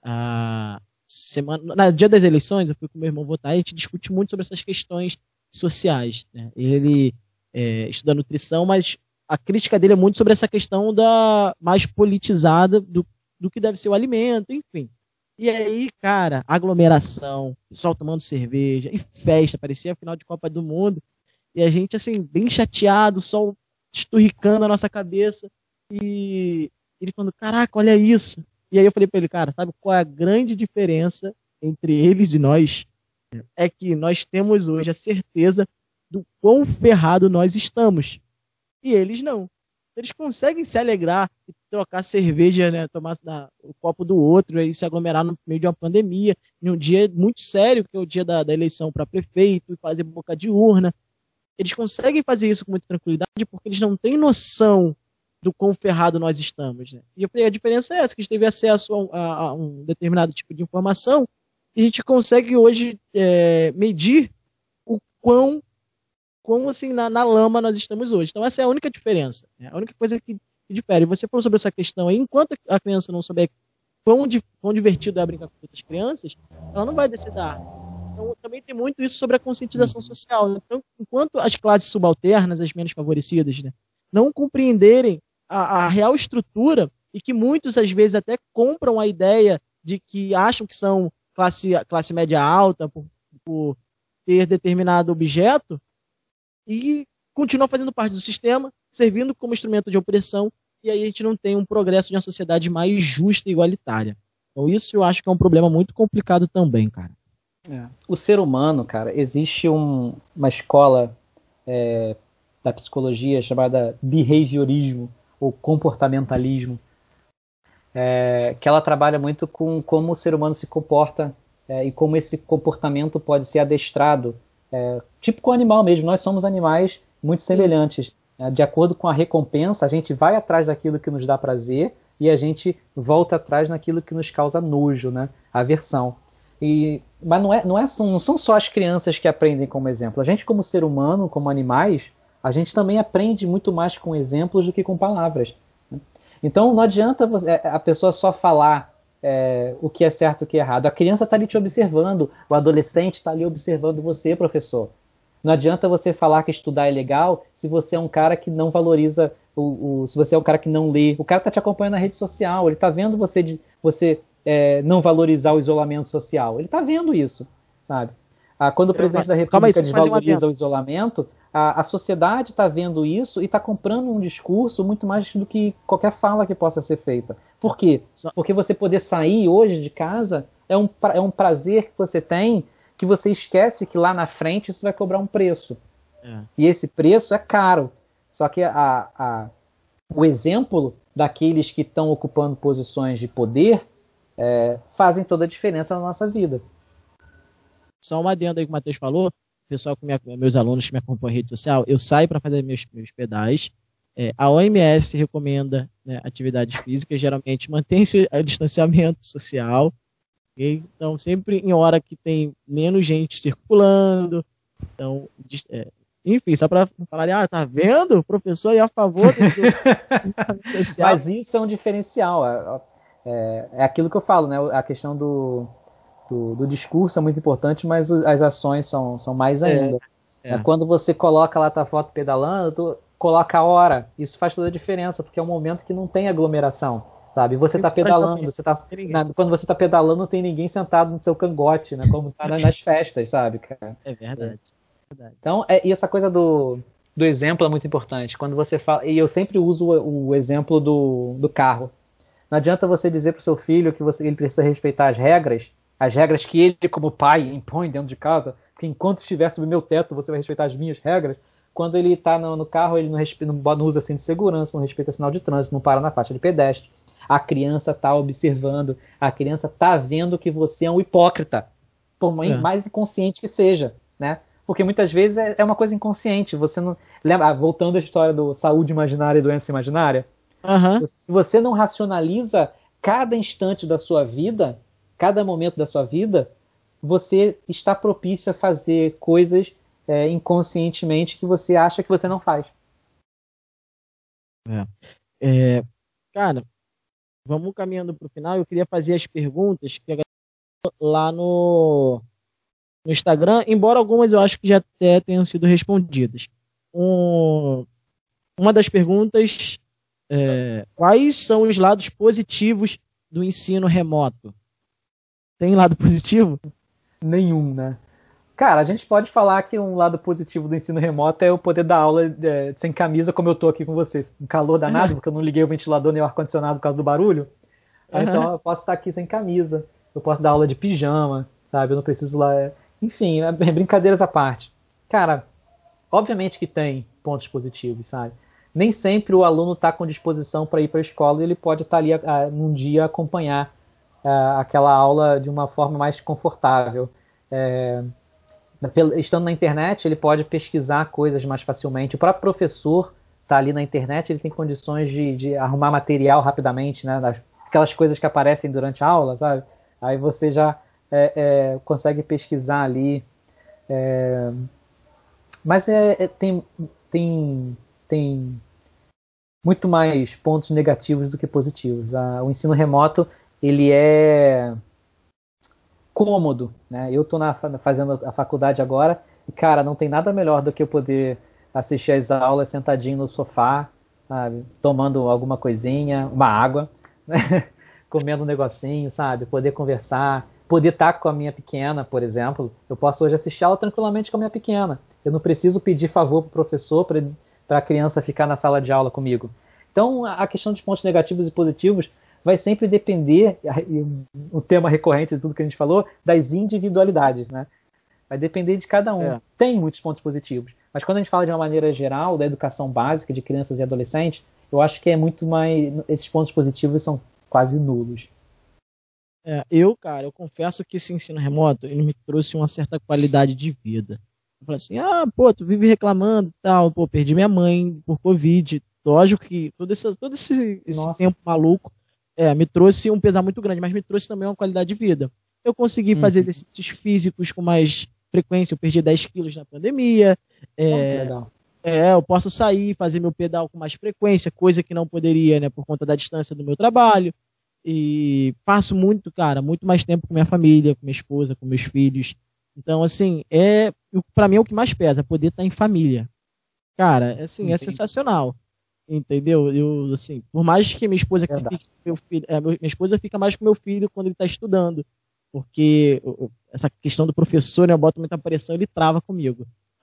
No dia das eleições, eu fui com meu irmão votar e a gente discute muito sobre essas questões sociais, né? Ele estuda nutrição, mas a crítica dele é muito sobre essa questão da mais politizada do que deve ser o alimento, enfim. E aí, cara, aglomeração, pessoal tomando cerveja e festa, parecia a final de Copa do Mundo. E a gente, assim, bem chateado, sol esturricando a nossa cabeça. E ele falando, caraca, olha isso. E aí eu falei pra ele, cara, sabe qual é a grande diferença entre eles e nós? É que nós temos hoje a certeza do quão ferrado nós estamos. E eles não. Eles conseguem se alegrar e trocar cerveja, né, tomar o copo do outro e se aglomerar no meio de uma pandemia, em um dia muito sério, que é o dia da eleição para prefeito, e fazer boca de urna. Eles conseguem fazer isso com muita tranquilidade porque eles não têm noção do quão ferrado nós estamos. Né? E eu falei, a diferença é essa, que a gente teve acesso a um determinado tipo de informação e a gente consegue hoje medir o quão assim, na lama nós estamos hoje. Então essa é a única diferença. Né? A única coisa que difere. E você falou sobre essa questão aí, enquanto a criança não souber quão divertido é brincar com outras crianças, ela não vai descer da árvore. Então, também tem muito isso sobre a conscientização social. Então, enquanto as classes subalternas, as menos favorecidas, né, não compreenderem a real estrutura e que muitos, às vezes, até compram a ideia de que acham que são classe média alta por ter determinado objeto e continuam fazendo parte do sistema, servindo como instrumento de opressão, e aí a gente não tem um progresso de uma sociedade mais justa e igualitária. Então, isso eu acho que é um problema muito complicado também, cara. O ser humano, cara, existe uma escola da psicologia chamada behaviorismo ou comportamentalismo, que ela trabalha muito com como o ser humano se comporta e como esse comportamento pode ser adestrado, tipo com o animal mesmo. Nós somos animais muito semelhantes. De acordo com a recompensa, a gente vai atrás daquilo que nos dá prazer e a gente volta atrás naquilo que nos causa nojo, né? Aversão. Mas não são só as crianças que aprendem como exemplo. A gente, como ser humano, como animais, a gente também aprende muito mais com exemplos do que com palavras. Né? Então não adianta a pessoa só falar o que é certo e o que é errado. A criança está ali te observando, o adolescente está ali observando você, professor. Não adianta você falar que estudar é legal se você é um cara que não valoriza, se você é um cara que não lê. O cara está te acompanhando na rede social, ele está vendo você não valorizar o isolamento social. Ele está vendo isso, sabe? Quando o presidente da Calma aí, República só fazer uma desvaloriza o isolamento, a sociedade está vendo isso e está comprando um discurso muito mais do que qualquer fala que possa ser feita. Por quê? Porque você poder sair hoje de casa é um prazer que você tem, que você esquece que lá na frente isso vai cobrar um preço. E esse preço é caro. Só que o exemplo daqueles que estão ocupando posições de poder fazem toda a diferença na nossa vida. Só uma adenda aí que o Matheus falou, o pessoal, meus alunos que me acompanham em rede social, eu saio para fazer meus pedais. A OMS recomenda, né, atividades físicas, geralmente mantém-se o distanciamento social. Okay? Então, sempre em hora que tem menos gente circulando. Então, enfim, só para falar, tá vendo? O professor é a favor do distanciamento social. Mas isso é um diferencial. É aquilo que eu falo, né? A questão do discurso é muito importante, mas as ações são mais ainda. Quando você coloca lá a tua foto pedalando, tu coloca a hora. Isso faz toda a diferença, porque é um momento que não tem aglomeração, sabe? Você está pedalando, quando você está pedalando, não tem ninguém sentado no seu cangote, né? Como tá nas festas, sabe, cara? É verdade. Então, e essa coisa do exemplo é muito importante. Quando você fala, e eu sempre uso o exemplo do carro. Não adianta você dizer para o seu filho que ele precisa respeitar as regras que ele, como pai, impõe dentro de casa, porque enquanto estiver sob meu teto, você vai respeitar as minhas regras. Quando ele está no carro, ele não usa cinto de segurança, não respeita sinal de trânsito, não para na faixa de pedestre. A criança está observando, a criança está vendo que você é um hipócrita, por mais inconsciente que seja, né? Porque muitas vezes é uma coisa inconsciente. Você não lembra, voltando à história do saúde imaginária e doença imaginária, se você não racionaliza cada instante da sua vida, cada momento da sua vida, você está propício a fazer coisas inconscientemente que você acha que você não faz. Cara, vamos caminhando para o final. Eu queria fazer as perguntas que lá no Instagram, embora algumas eu acho que já até tenham sido respondidas. Uma das perguntas quais são os lados positivos do ensino remoto? Tem lado positivo? Nenhum, né? Cara, a gente pode falar que um lado positivo do ensino remoto é eu poder dar aula sem camisa, como eu tô aqui com vocês. Um calor danado, porque eu não liguei o ventilador nem o ar-condicionado por causa do barulho. Então eu posso estar aqui sem camisa. Eu posso dar aula de pijama, sabe? Eu não preciso lá. Enfim, brincadeiras à parte. Cara, obviamente que tem pontos positivos, sabe? Nem sempre o aluno está com disposição para ir para a escola e ele pode estar ali num dia acompanhar aquela aula de uma forma mais confortável. Estando na internet, ele pode pesquisar coisas mais facilmente. O próprio professor está ali na internet, ele tem condições de arrumar material rapidamente, né? Aquelas coisas que aparecem durante a aula, sabe? Aí você já consegue pesquisar ali. Mas tem muito mais pontos negativos do que positivos. O ensino remoto, ele é cômodo, né? Eu estou fazendo a faculdade agora e, cara, não tem nada melhor do que eu poder assistir às aulas sentadinho no sofá, sabe? Tomando alguma coisinha, uma água, né? Comendo um negocinho, sabe? Poder conversar, poder estar com a minha pequena, por exemplo. Eu posso hoje assistir aula tranquilamente com a minha pequena. Eu não preciso pedir favor para o professor para a criança ficar na sala de aula comigo. Então, a questão dos pontos negativos e positivos vai sempre depender, o tema recorrente de tudo que a gente falou, das individualidades, né? Vai depender de cada um. Tem muitos pontos positivos, mas quando a gente fala de uma maneira geral da educação básica de crianças e adolescentes, eu acho que é muito mais, esses pontos positivos são quase nulos. Eu confesso que esse ensino remoto, ele me trouxe uma certa qualidade de vida. Eu falei assim, tu vive reclamando e tal, perdi minha mãe por Covid. Lógico que todo esse tempo maluco me trouxe um pesar muito grande, mas me trouxe também uma qualidade de vida. Eu consegui fazer exercícios físicos com mais frequência, eu perdi 10 quilos na pandemia. Legal. Eu posso sair, fazer meu pedal com mais frequência, coisa que não poderia, né, por conta da distância do meu trabalho. E passo muito mais tempo com minha família, com minha esposa, com meus filhos. Então, assim, para mim é o que mais pesa, poder estar em família. Cara, assim, é sensacional. Entendeu? Eu, assim, por mais que minha esposa fique com meu filho, minha esposa fica mais com meu filho quando ele está estudando, porque essa questão do professor, né, eu boto muita pressão, ele trava comigo.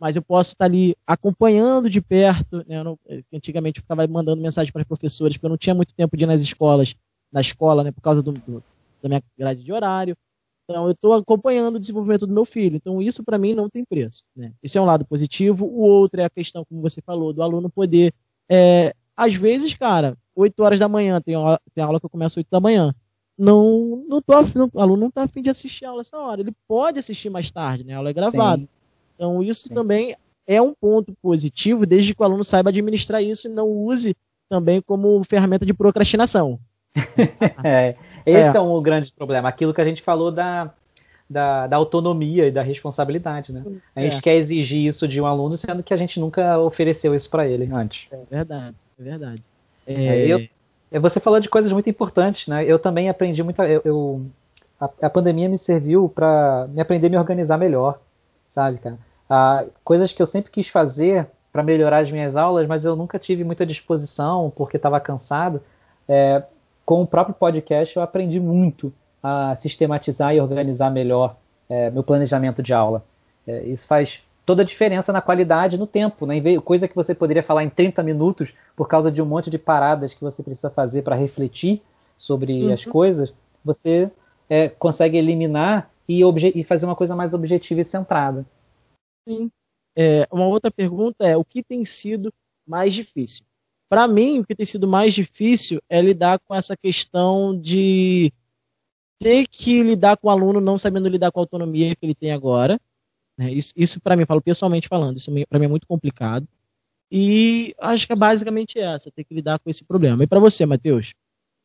mas eu posso estar ali acompanhando de perto, né? Antigamente eu ficava mandando mensagem para os professores, porque eu não tinha muito tempo de ir na escola, né, por causa da minha grade de horário. Então, eu estou acompanhando o desenvolvimento do meu filho. Então, isso para mim não tem preço, né? Esse é um lado positivo. O outro é a questão, como você falou, do aluno poder. Às vezes, cara, 8 horas da manhã, tem aula que eu começo 8 da manhã. O aluno não está afim de assistir a aula essa hora. Ele pode assistir mais tarde, né? A aula é gravada. Sim, Então, isso sim. também é um ponto positivo, desde que o aluno saiba administrar isso e não use também como ferramenta de procrastinação. Esse É, é um grande problema. Aquilo que a gente falou da autonomia e da responsabilidade, né? A é, gente quer exigir isso de um aluno, sendo que a gente nunca ofereceu isso para ele antes. é verdade, é verdade. É, eu, É, você falou de coisas muito importantes, né? Eu também aprendi muito. A pandemia me serviu para me aprender a me organizar melhor, sabe, cara? Coisas que eu sempre quis fazer para melhorar as minhas aulas, mas eu nunca tive muita disposição porque estava cansado. É, com o próprio podcast eu aprendi muito a sistematizar e organizar melhor meu planejamento de aula. Isso faz toda a diferença na qualidade e no tempo, né? Coisa que você poderia falar em 30 minutos por causa de um monte de paradas que você precisa fazer para refletir sobre as uhum, coisas, você consegue eliminar e fazer uma coisa mais objetiva e centrada. sim. Uma outra pergunta é: o que tem sido mais difícil? Para mim, o que tem sido mais difícil é lidar com essa questão de ter que lidar com o aluno não sabendo lidar com a autonomia que ele tem agora, né? Isso para mim, falo pessoalmente falando, isso para mim é muito complicado. E acho que é basicamente essa, ter que lidar com esse problema. E para você, Matheus?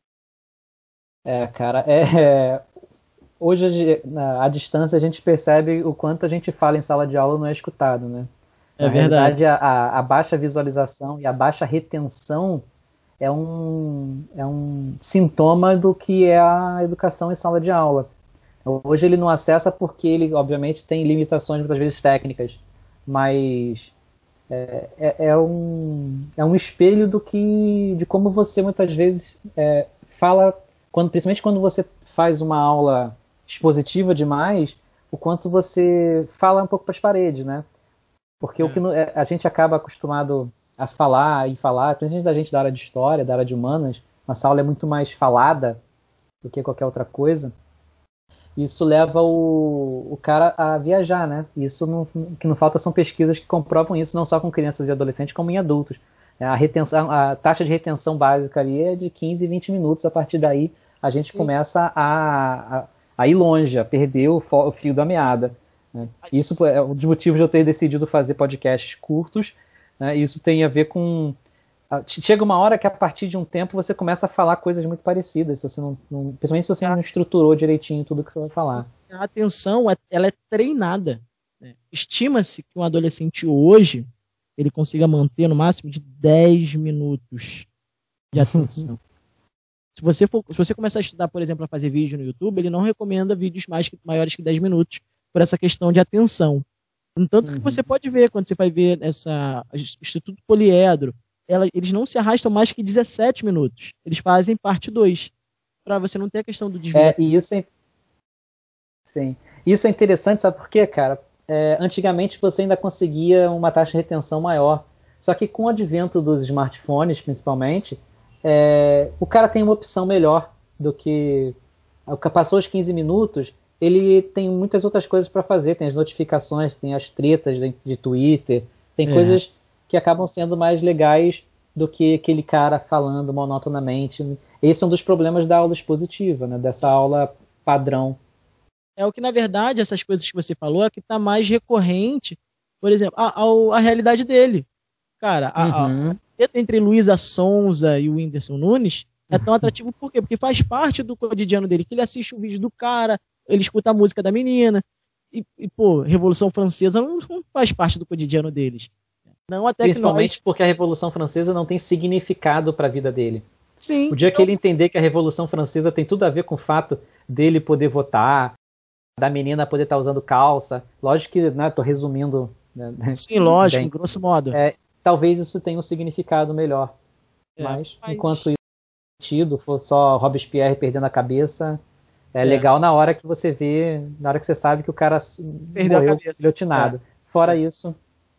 Cara, hoje à distância a gente percebe o quanto a gente fala em sala de aula não é escutado, né? É Na verdade. realidade, a baixa visualização e a baixa retenção é um sintoma do que é a educação em sala de aula. Hoje ele não acessa porque ele, obviamente, tem limitações muitas vezes técnicas, mas é um espelho de como você muitas vezes fala, principalmente quando você faz uma aula expositiva demais, o quanto você fala um pouco para as paredes, né? Porque o que É. a gente acaba acostumado a falar e falar, principalmente da gente da área de história, da área de humanas, nossa aula é muito mais falada do que qualquer outra coisa. Isso leva o cara a viajar, né? Isso o que não falta são pesquisas que comprovam isso, não só com crianças e adolescentes, como em adultos. A taxa de retenção básica ali é de 15, 20 minutos. A partir daí, a gente Sim, começa a ir longe, a perder o fio da meada. Né? Isso mas é um dos motivos de eu ter decidido fazer podcasts curtos. Né? Isso tem a ver com chega uma hora que a partir de um tempo você começa a falar coisas muito parecidas, se você principalmente se você a, não estruturou direitinho tudo que você vai falar. a atenção ela é treinada, né? Estima-se que um adolescente hoje ele consiga manter no máximo de 10 minutos de atenção. Se você começar a estudar, por exemplo, a fazer vídeo no YouTube, ele não recomenda vídeos maiores que 10 minutos por essa questão de atenção. No tanto que Uhum. você pode ver, quando você vai ver Instituto Poliedro, eles não se arrastam mais que 17 minutos. Eles fazem parte 2 para você não ter a questão do desvio de E atenção. sim. Isso é interessante, sabe por quê, cara? Antigamente você ainda conseguia uma taxa de retenção maior. Só que com o advento dos smartphones, principalmente, o cara tem uma opção melhor do que. Passou os 15 minutos, ele tem muitas outras coisas para fazer. Tem as notificações, tem as tretas de Twitter, tem É, coisas que acabam sendo mais legais do que aquele cara falando monotonamente. Esse é um dos problemas da aula expositiva, né? Dessa aula padrão. é o que, na verdade, essas coisas que você falou é que está mais recorrente, por exemplo, a realidade dele. Cara, a Uhum. treta entre Luísa Sonza e o Whindersson Nunes é tão atrativo por quê? Porque faz parte do cotidiano dele, que ele assiste o vídeo do cara, ele escuta a música da menina, pô, Revolução Francesa não faz parte do cotidiano deles. Não até que nós, Principalmente porque a Revolução Francesa não tem significado para a vida dele. sim, O dia que não, ele entender que a Revolução Francesa tem tudo a ver com o fato dele poder votar, da menina poder estar usando calça, lógico que, né, tô resumindo, né, sim, lógico, bem, grosso modo. talvez isso tenha um significado melhor. Mas, enquanto Mas isso for só Robespierre perdendo a cabeça, é é, legal na hora que você vê, na hora que você sabe que o cara perdeu a morreu cabeça. É, guilhotinado. Fora é, isso,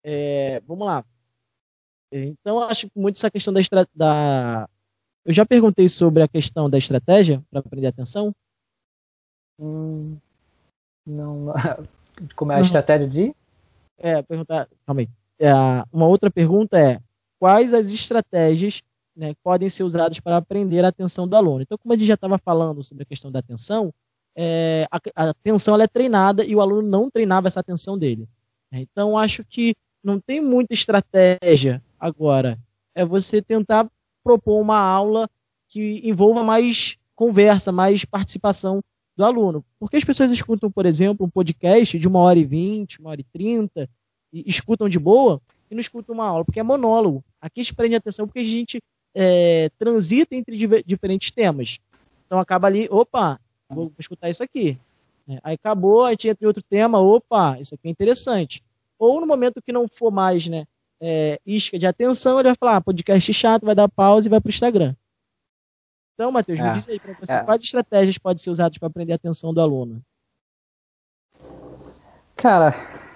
Vamos lá. Então, eu acho que muito essa questão Eu já perguntei sobre a questão da estratégia para aprender atenção. Hum, não. Como é a Não. estratégia de? Perguntar. Calma aí. Uma outra pergunta é: quais as estratégias, né, podem ser usadas para aprender a atenção do aluno? Então, como a gente já estava falando sobre a questão da atenção, a atenção ela é treinada e o aluno não treinava essa atenção dele. Então, acho que não tem muita estratégia agora. É você tentar propor uma aula que envolva mais conversa, mais participação do aluno. Porque as pessoas escutam, por exemplo, um podcast de 1h20, 1h30, e escutam de boa e não escutam uma aula, porque é monólogo. Aqui a gente prende atenção porque a gente transita entre diferentes temas. Então acaba ali, opa, vou escutar isso aqui. Aí acabou, a gente entra em outro tema, opa, isso aqui é interessante. Ou no momento que não for mais, né, isca de atenção, ele vai falar, podcast chato, vai dar pausa e vai para o Instagram. Então, Matheus, me É, diz aí para você, é. quais estratégias podem ser usadas para aprender a atenção do aluno? Cara,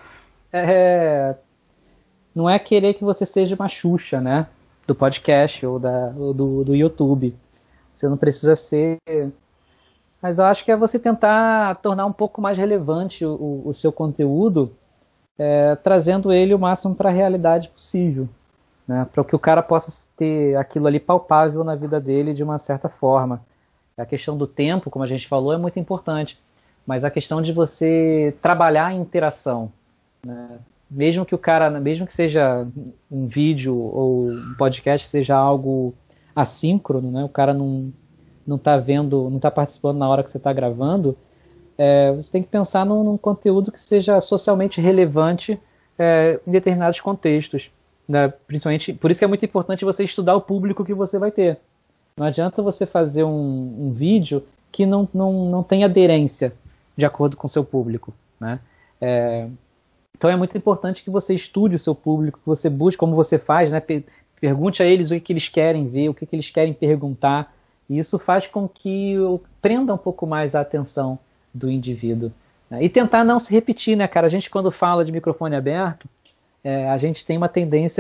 não é querer que você seja uma Xuxa, né? Do podcast ou do YouTube. Você não precisa ser. Mas eu acho que é você tentar tornar um pouco mais relevante o seu conteúdo, trazendo ele o máximo para a realidade possível. Né? Para que o cara possa ter aquilo ali palpável na vida dele de uma certa forma. A questão do tempo, como a gente falou, é muito importante. Mas a questão de você trabalhar em interação. Né? Mesmo que seja um vídeo ou um podcast, seja algo assíncrono, né? O cara não tá vendo, não tá participando na hora que você está gravando, você tem que pensar num conteúdo que seja socialmente relevante em determinados contextos. Né? Principalmente, por isso que é muito importante você estudar o público que você vai ter. Não adianta você fazer um vídeo que não tem aderência de acordo com o seu público. Né? Então é muito importante que você estude o seu público, que você busque como você faz, né? Pergunte a eles o que eles querem ver, o que eles querem perguntar. E isso faz com que prenda um pouco mais a atenção do indivíduo. Né? E tentar não se repetir, né, cara? A gente, quando fala de microfone aberto, a gente tem uma tendência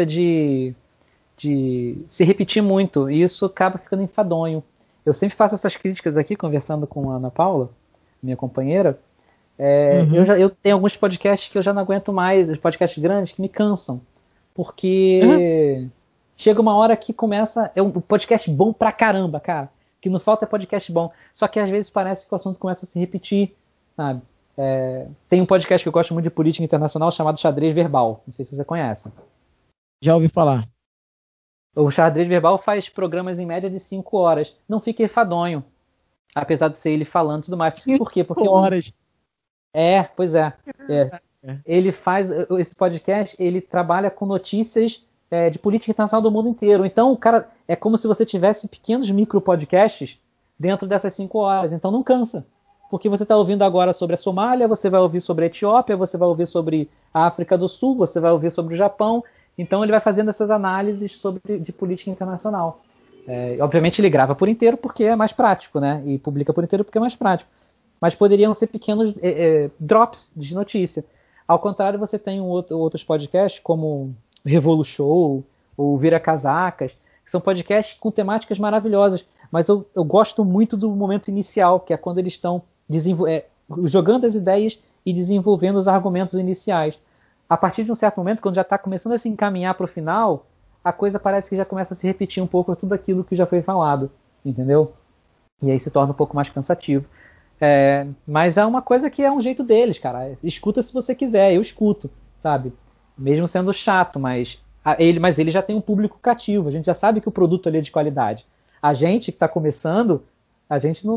de se repetir muito, e isso acaba ficando enfadonho. Eu sempre faço essas críticas aqui, conversando com a Ana Paula, minha companheira. Uhum. Eu tenho alguns podcasts que eu já não aguento mais, os podcasts grandes que me cansam, Uhum. porque chega uma hora que começa, é um podcast bom pra caramba, cara, que não falta é podcast bom, só que às vezes parece que o assunto começa a se repetir, sabe? Tem um podcast que eu gosto muito de política internacional chamado Xadrez Verbal, não sei se você conhece. Já ouvi falar. O Xadrez Verbal faz programas em média de 5 horas, não fica enfadonho, apesar de ser ele falando e tudo mais. cinco Por quê? Porque horas. pois é. É, É. ele faz esse podcast, ele trabalha com notícias de política internacional do mundo inteiro. Então, o cara é como se você tivesse pequenos micro podcasts dentro dessas 5 horas. Então, não cansa. Porque você está ouvindo agora sobre a Somália, você vai ouvir sobre a Etiópia, você vai ouvir sobre a África do Sul, você vai ouvir sobre o Japão. Então, ele vai fazendo essas análises de política internacional. Obviamente, ele grava por inteiro porque é mais prático, né? E publica por inteiro porque é mais prático. Mas poderiam ser pequenos drops de notícia. Ao contrário, você tem outros podcasts, como Revolu Show ou Vira Casacas, que são podcasts com temáticas maravilhosas. Mas eu gosto muito do momento inicial, que é quando eles estão jogando as ideias e desenvolvendo os argumentos iniciais. A partir de um certo momento, quando já está começando a se encaminhar para o final, a coisa parece que já começa a se repetir um pouco tudo aquilo que já foi falado, entendeu? E aí se torna um pouco mais cansativo. Mas é uma coisa que é um jeito deles, cara. Escuta se você quiser, eu escuto, sabe? Mesmo sendo chato, mas ele já tem um público cativo, a gente já sabe que o produto ali é de qualidade. A gente que está começando, a gente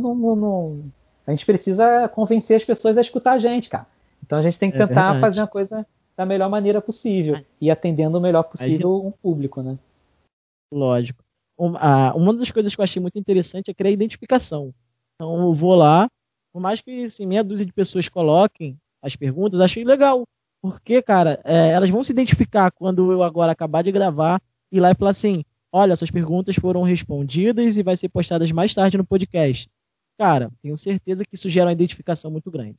a gente precisa convencer as pessoas a escutar a gente, cara. Então a gente tem que É tentar fazer verdade. uma coisa da melhor maneira possível e atendendo o melhor possível o público, né? Lógico. Uma das coisas que eu achei muito interessante é criar identificação. Então eu vou lá, por mais que assim, meia dúzia de pessoas coloquem as perguntas, achei legal. Porque, cara, elas vão se identificar quando eu agora acabar de gravar e lá e falar assim: olha, suas perguntas foram respondidas e vai ser postadas mais tarde no podcast. Cara, tenho certeza que isso gera uma identificação muito grande.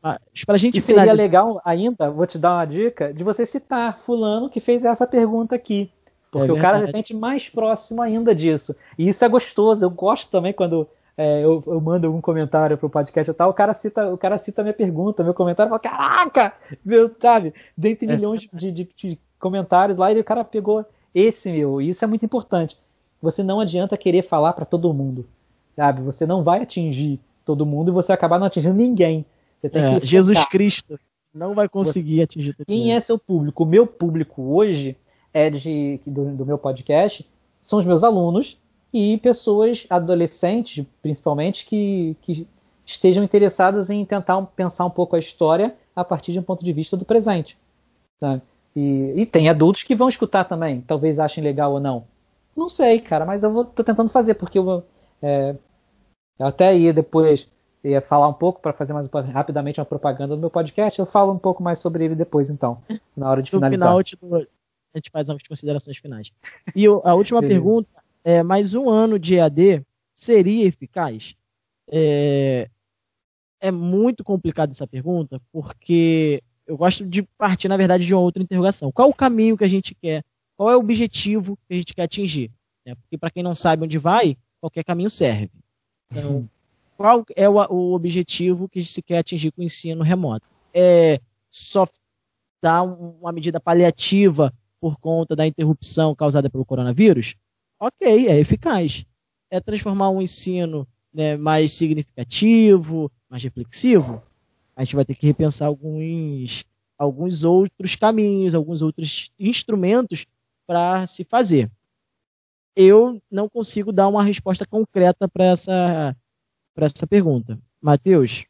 Mas pra gente E seria finalizar. legal ainda, vou te dar uma dica, de você citar fulano que fez essa pergunta aqui. É Porque o cara se verdade. sente mais próximo ainda disso. E isso é gostoso. Eu gosto também quando eu mando algum comentário pro podcast e tal, o cara cita minha pergunta, meu comentário, e fala, caraca! Meu, sabe? Dentre É, milhões de comentários lá, e o cara pegou esse meu. E isso é muito importante. Você não adianta querer falar para todo mundo. Sabe? Você não vai atingir todo mundo e você vai acabar não atingindo ninguém. Você tem que Jesus focar. Cristo não vai conseguir atingir todo Quem mundo. é seu público? O meu público hoje do meu podcast são os meus alunos e pessoas adolescentes, principalmente, que estejam interessadas em tentar pensar um pouco a história a partir de um ponto de vista do presente. Tá? E tem adultos que vão escutar também, talvez achem legal ou não. Não sei, cara, mas tô tentando fazer, porque eu até ia falar um pouco para fazer mais rapidamente uma propaganda do meu podcast. Eu falo um pouco mais sobre ele depois, então, na hora de No final, finalizar. a gente faz as considerações finais. E a última Beleza. pergunta é: mais um ano de EAD seria eficaz? É, é muito complicada essa pergunta, porque eu gosto de partir, na verdade, de uma outra interrogação. Qual o caminho que a gente quer? Qual é o objetivo que a gente quer atingir? Né? Porque, para quem não sabe onde vai, qualquer caminho serve. Então, qual é o objetivo que se quer atingir com o ensino remoto? É só dar uma medida paliativa por conta da interrupção causada pelo coronavírus? Ok, é eficaz. É transformar um ensino, né, mais significativo, mais reflexivo? A gente vai ter que repensar alguns outros caminhos, alguns outros instrumentos para se fazer. Eu não consigo dar uma resposta concreta para essa pergunta. Matheus,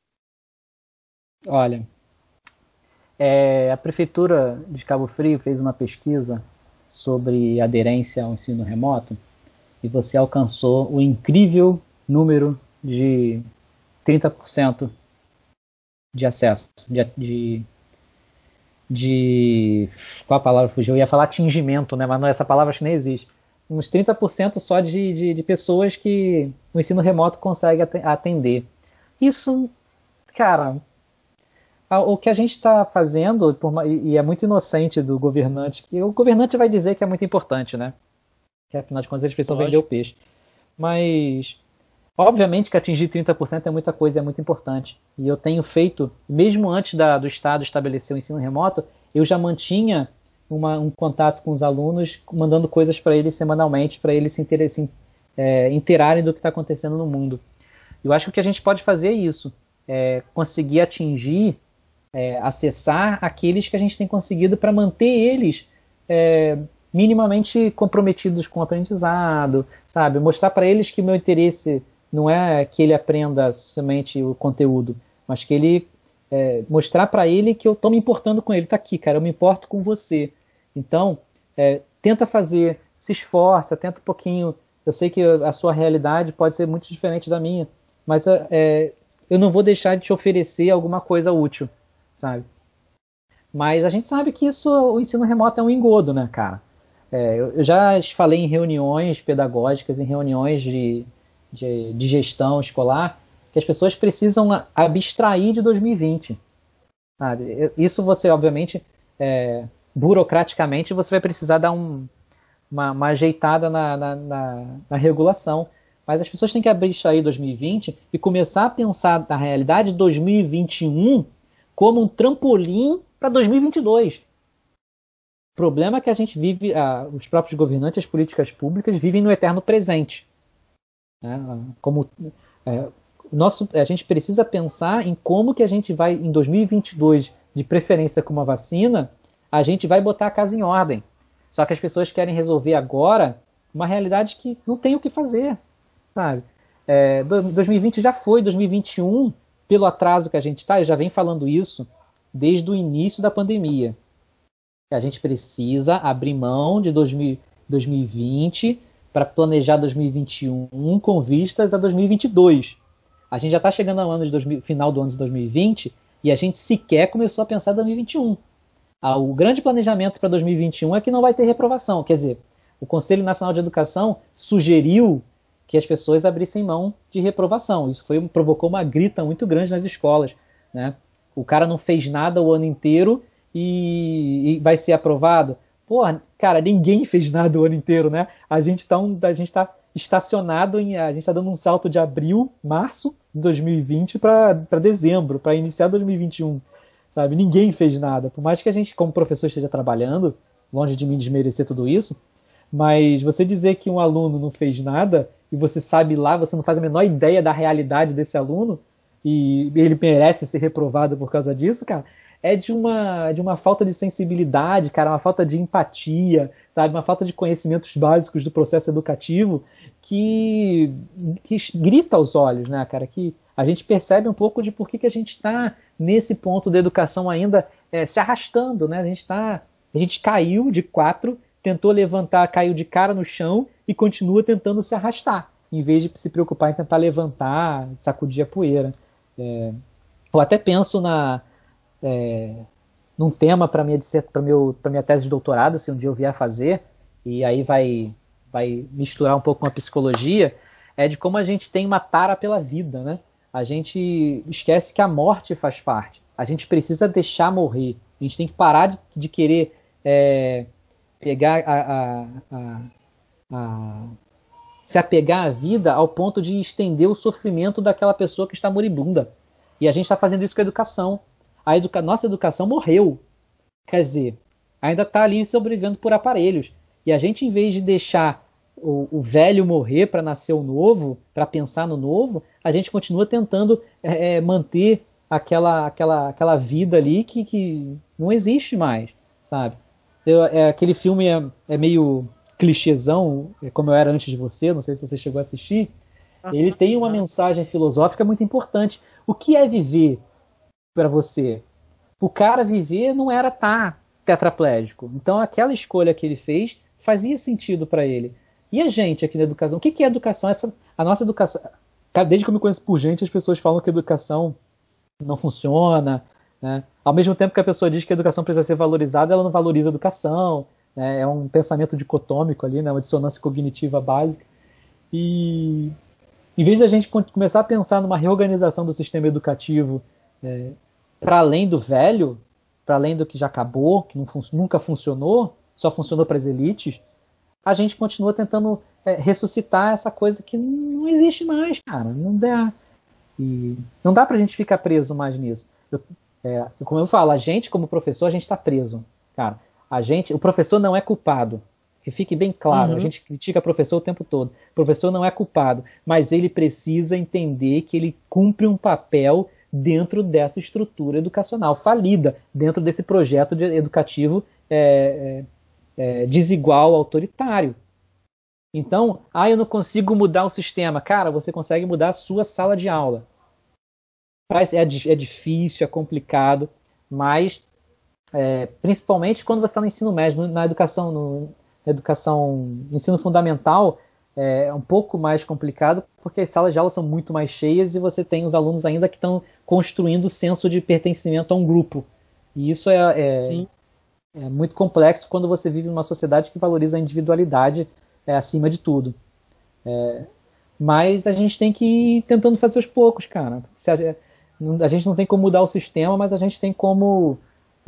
Olha, a Prefeitura de Cabo Frio fez uma pesquisa sobre aderência ao ensino remoto e você alcançou o incrível número de 30% de acesso, de. Qual a palavra fugiu? Eu ia falar atingimento, né? Mas não, essa palavra acho que nem existe. Uns 30% só de pessoas que o ensino remoto consegue atender. Isso, cara, o que a gente está fazendo, e é muito inocente do governante, que o governante vai dizer que é muito importante, né? Que afinal de contas eles precisam vender o lógico. peixe. Mas, obviamente que atingir 30% é muita coisa, é muito importante. E eu tenho feito, mesmo antes do Estado estabelecer o ensino remoto, eu já mantinha um contato com os alunos, mandando coisas para eles semanalmente, para eles interarem do que está acontecendo no mundo. Eu acho que o que a gente pode fazer é isso, conseguir atingir, acessar aqueles que a gente tem conseguido para manter eles é, minimamente comprometidos com o aprendizado, sabe? Mostrar para eles que o meu interesse não é que ele aprenda somente o conteúdo, mas que ele mostrar para ele que eu estou me importando com ele. Tá aqui, cara, eu me importo com você. Então, tenta fazer, se esforça, tenta um pouquinho. Eu sei que a sua realidade pode ser muito diferente da minha, mas eu não vou deixar de te oferecer alguma coisa útil, sabe? Mas a gente sabe que o ensino remoto é um engodo, né, cara? Eu já falei em reuniões pedagógicas, em reuniões de gestão escolar, que as pessoas precisam abstrair de 2020. Sabe? Isso você, obviamente, burocraticamente, você vai precisar dar uma ajeitada na regulação. Mas as pessoas têm que abstrair 2020 e começar a pensar na realidade de 2021 como um trampolim para 2022. O problema é que a gente vive, os próprios governantes, as políticas públicas vivem no eterno presente. Né? Como, é, a gente precisa pensar em como que a gente vai, em 2022, de preferência com uma vacina, a gente vai botar a casa em ordem. Só que as pessoas querem resolver agora uma realidade que não tem o que fazer. Sabe? 2020 já foi, 2021, pelo atraso que a gente está, eu já venho falando isso desde o início da pandemia. A gente precisa abrir mão de 2020 para planejar 2021 com vistas a 2022. A gente já está chegando ao ano final do ano de 2020 e a gente sequer começou a pensar em 2021. O grande planejamento para 2021 é que não vai ter reprovação. Quer dizer, o Conselho Nacional de Educação sugeriu que as pessoas abrissem mão de reprovação. Isso provocou uma grita muito grande nas escolas, né? O cara não fez nada o ano inteiro e vai ser aprovado. Porra, cara, ninguém fez nada o ano inteiro, né? A gente tá estacionado, a gente tá dando um salto de março de 2020 para dezembro, para iniciar 2021, sabe? Ninguém fez nada. Por mais que a gente, como professor, esteja trabalhando, longe de mim desmerecer tudo isso, mas você dizer que um aluno não fez nada e você sabe lá, você não faz a menor ideia da realidade desse aluno e ele merece ser reprovado por causa disso, cara, é de uma falta de sensibilidade, cara, uma falta de empatia, sabe, uma falta de conhecimentos básicos do processo educativo que grita aos olhos, né, cara, que a gente percebe um pouco de por que a gente está nesse ponto da educação ainda se arrastando, né, a gente caiu de 4, tentou levantar, caiu de cara no chão e continua tentando se arrastar, em vez de se preocupar em tentar levantar, sacudir a poeira. Eu até penso num tema para minha tese de doutorado, se um dia eu vier fazer, e aí vai misturar um pouco com a psicologia, é de como a gente tem uma tara pela vida, né? A gente esquece que a morte faz parte. A gente precisa deixar morrer. A gente tem que parar de querer pegar se apegar à vida ao ponto de estender o sofrimento daquela pessoa que está moribunda. E a gente está fazendo isso com a educação. Nossa educação morreu. Quer dizer, ainda está ali sobrevivendo por aparelhos. E a gente, em vez de deixar o velho morrer para nascer o novo, para pensar no novo, a gente continua tentando manter aquela vida ali que não existe mais, sabe? Aquele filme é meio clichêzão, como eu era antes de você, não sei se você chegou a assistir. Ele tem uma mensagem filosófica muito importante. O que é viver para você? O cara viver não era estar tetraplégico. Então aquela escolha que ele fez fazia sentido para ele. E a gente aqui na educação? O que é educação? A nossa educação. Desde que eu me conheço por gente, as pessoas falam que a educação não funciona. Né? Ao mesmo tempo que a pessoa diz que a educação precisa ser valorizada, ela não valoriza a educação. Né? É um pensamento dicotômico ali, né? Uma dissonância cognitiva básica. E em vez de a gente começar a pensar numa reorganização do sistema educativo para além do velho, para além do que já acabou, que nunca funcionou, só funcionou para as elites, a gente continua tentando ressuscitar essa coisa que não existe mais, cara. Não dá. E não dá pra gente ficar preso mais nisso. Como eu falo, a gente, como professor, a gente está preso. Cara, o professor não é culpado. Que fique bem claro, a gente critica o professor o tempo todo. O professor não é culpado, mas ele precisa entender que ele cumpre um papel dentro dessa estrutura educacional falida, dentro desse projeto educativo desigual, autoritário. Então, eu não consigo mudar o sistema. Cara, você consegue mudar a sua sala de aula. É difícil, é complicado, mas principalmente quando você está no ensino médio, na educação, no ensino fundamental, é um pouco mais complicado, porque as salas de aula são muito mais cheias e você tem os alunos ainda que estão construindo o senso de pertencimento a um grupo. E isso é muito complexo quando você vive numa sociedade que valoriza a individualidade acima de tudo. Mas a gente tem que ir tentando fazer aos poucos, cara. A gente não tem como mudar o sistema, mas a gente tem como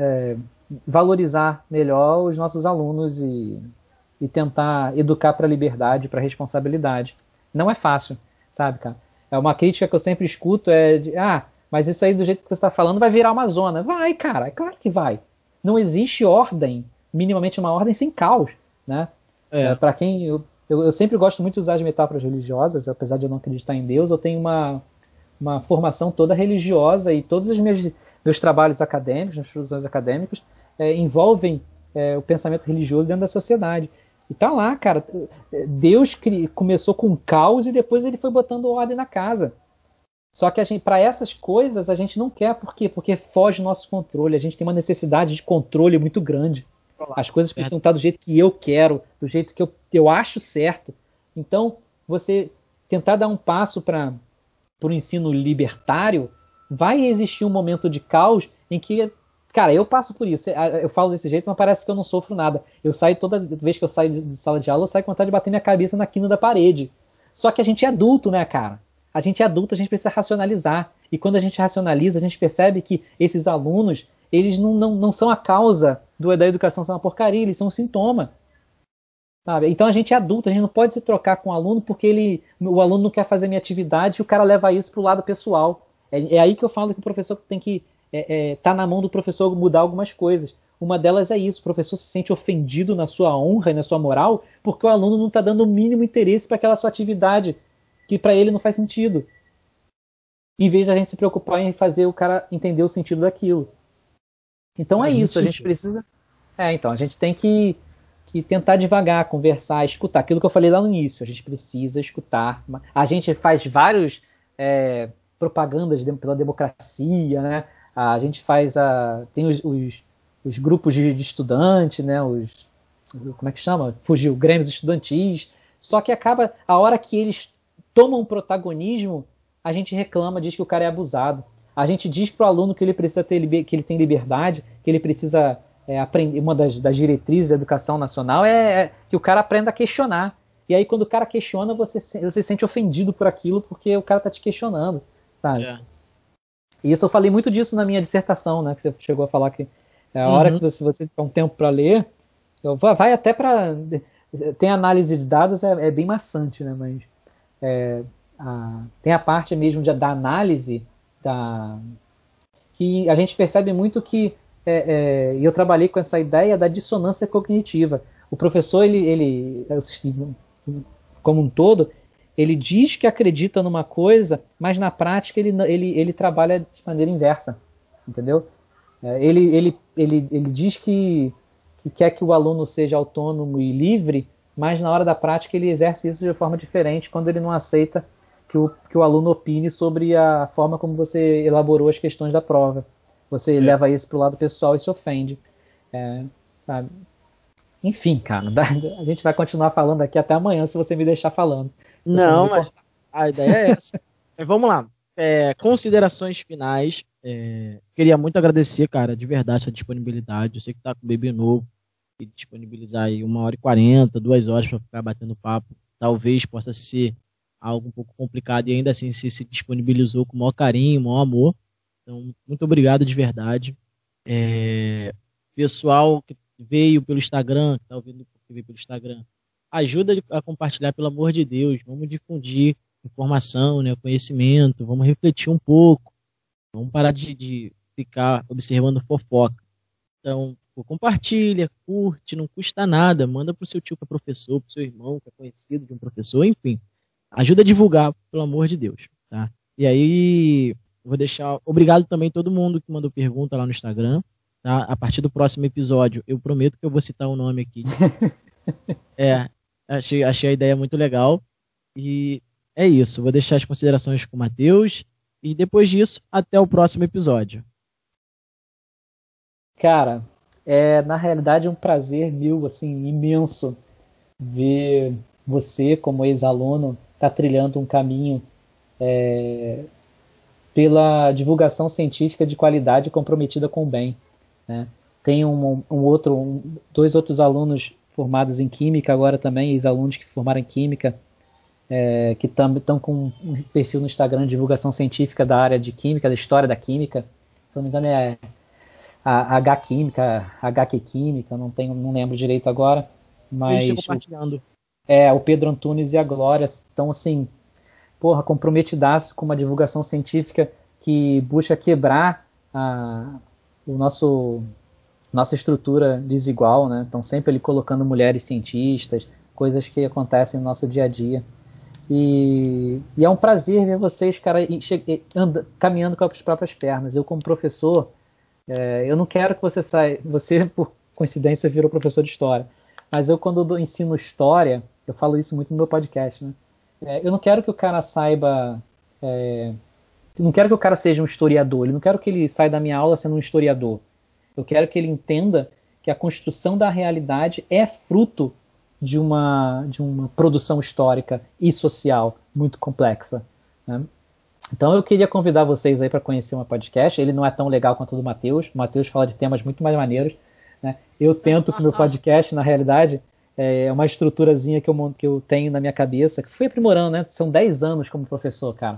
valorizar melhor os nossos alunos e tentar educar para a liberdade, para a responsabilidade. Não é fácil, sabe, cara? É uma crítica que eu sempre escuto mas isso aí do jeito que você está falando vai virar uma zona. Vai, cara, é claro que vai. Não existe ordem, minimamente uma ordem sem caos, né? Para quem eu sempre gosto muito de usar as metáforas religiosas, apesar de eu não acreditar em Deus, eu tenho uma formação toda religiosa e todos os meus trabalhos acadêmicos, minhas produções acadêmicas, envolvem o pensamento religioso dentro da sociedade. E tá lá, cara, Deus começou com caos e depois ele foi botando ordem na casa. Só que para essas coisas a gente não quer, por quê? Porque foge do nosso controle, a gente tem uma necessidade de controle muito grande. As coisas precisam estar do jeito que eu quero, do jeito que eu acho certo. Então, você tentar dar um passo para o ensino libertário, vai existir um momento de caos em que, cara, eu passo por isso. Eu falo desse jeito, mas parece que eu não sofro nada. Eu saio toda vez que eu saio de sala de aula, eu saio com vontade de bater minha cabeça na quina da parede. Só que a gente é adulto, né, cara? A gente é adulto, a gente precisa racionalizar. E quando a gente racionaliza, a gente percebe que esses alunos, eles não são a causa da educação ser uma porcaria, eles são um sintoma. Sabe? Então a gente é adulto, a gente não pode se trocar com o aluno porque o aluno não quer fazer a minha atividade e o cara leva isso para o lado pessoal. É aí que eu falo que o professor tem que tá na mão do professor mudar algumas coisas. Uma delas é isso, o professor se sente ofendido na sua honra e na sua moral porque o aluno não está dando o mínimo interesse para aquela sua atividade, que para ele não faz sentido. Em vez de a gente se preocupar em fazer o cara entender o sentido daquilo. Então Faz é muito isso, a gente sentido. precisa... então, a gente tem que tentar devagar, conversar, escutar. Aquilo que eu falei lá no início, a gente precisa escutar. A gente faz vários propagandas pela democracia, né? A gente tem os grupos de estudante, né? Como é que chama? Fugiu, grêmios estudantis. Só que acaba, a hora que eles tomam protagonismo, a gente reclama, diz que o cara é abusado. A gente diz para o aluno que ele precisa que ele tem liberdade, que ele precisa aprender. Uma das diretrizes da educação nacional é que o cara aprenda a questionar. E aí, quando o cara questiona, você se sente ofendido por aquilo, porque o cara está te questionando, sabe? É. E isso eu falei muito disso na minha dissertação, né? Que você chegou a falar que a hora Uhum. que você tiver um tempo para ler, vai até para... Tem análise de dados, é bem maçante, né? Mas tem a parte mesmo da análise que a gente percebe muito que e eu trabalhei com essa ideia da dissonância cognitiva. O professor, como um todo, ele diz que acredita numa coisa, mas na prática ele trabalha de maneira inversa, entendeu? Ele diz que quer que o aluno seja autônomo e livre, mas na hora da prática ele exerce isso de forma diferente quando ele não aceita que o aluno opine sobre a forma como você elaborou as questões da prova. Você leva isso para o lado pessoal e se ofende. Sabe? Enfim, cara, a gente vai continuar falando aqui até amanhã se você me deixar falando. Se você não Não, me mas cortar. a ideia é essa. Mas vamos lá. Considerações finais. Queria muito agradecer, cara, de verdade, sua disponibilidade. Eu sei que tá com um bebê novo e disponibilizar aí 1h40, 2 horas para ficar batendo papo. Talvez possa ser algo um pouco complicado e ainda assim você se disponibilizou com o maior carinho, o maior amor. Então, muito obrigado de verdade. Pessoal que veio pelo Instagram, que está ouvindo porque veio pelo Instagram, ajuda a compartilhar, pelo amor de Deus. Vamos difundir informação, né, conhecimento, vamos refletir um pouco, vamos parar de ficar observando fofoca. Então, compartilha, curte, não custa nada, manda pro seu tio que é professor, pro seu irmão que é conhecido de um professor, enfim. Ajuda a divulgar, pelo amor de Deus, tá? E aí, eu vou deixar... Obrigado também a todo mundo que mandou pergunta lá no Instagram, tá? A partir do próximo episódio, eu prometo que eu vou citar o nome aqui. É, achei a ideia muito legal. E é isso, vou deixar as considerações com o Matheus. E depois disso, até o próximo episódio. Cara, na realidade um prazer meu, assim, imenso ver você como ex-aluno tá trilhando um caminho pela divulgação científica de qualidade comprometida com o bem, né? Tem dois outros alunos formados em química agora também, ex-alunos que formaram em química, que estão com um perfil no Instagram de divulgação científica da área de química, da história da química. Se não me engano é a H Química, HQ Química, não lembro direito agora, Eles estão mas compartilhando. o Pedro Antunes e a Glória estão assim, porra, comprometidaço com uma divulgação científica que busca quebrar o nossa estrutura desigual, né? Estão sempre ali colocando mulheres cientistas, coisas que acontecem no nosso dia a dia. E é um prazer ver vocês, cara, caminhando com as próprias pernas. Eu, como professor, eu não quero que você saia. Você, por coincidência, virou professor de história. Mas eu, quando eu ensino história, eu falo isso muito no meu podcast, né? Eu não quero que o cara saiba. Eu não quero que o cara seja um historiador. Eu não quero que ele saia da minha aula sendo um historiador. Eu quero que ele entenda que a construção da realidade é fruto de uma produção histórica e social muito complexa, né? Então eu queria convidar vocês aí para conhecer uma podcast. Ele não é tão legal quanto o do Matheus. O Matheus fala de temas muito mais maneiros, né? Eu tento com o meu podcast, na realidade, é uma estruturazinha que eu tenho na minha cabeça, que fui aprimorando, né? São 10 anos como professor, cara.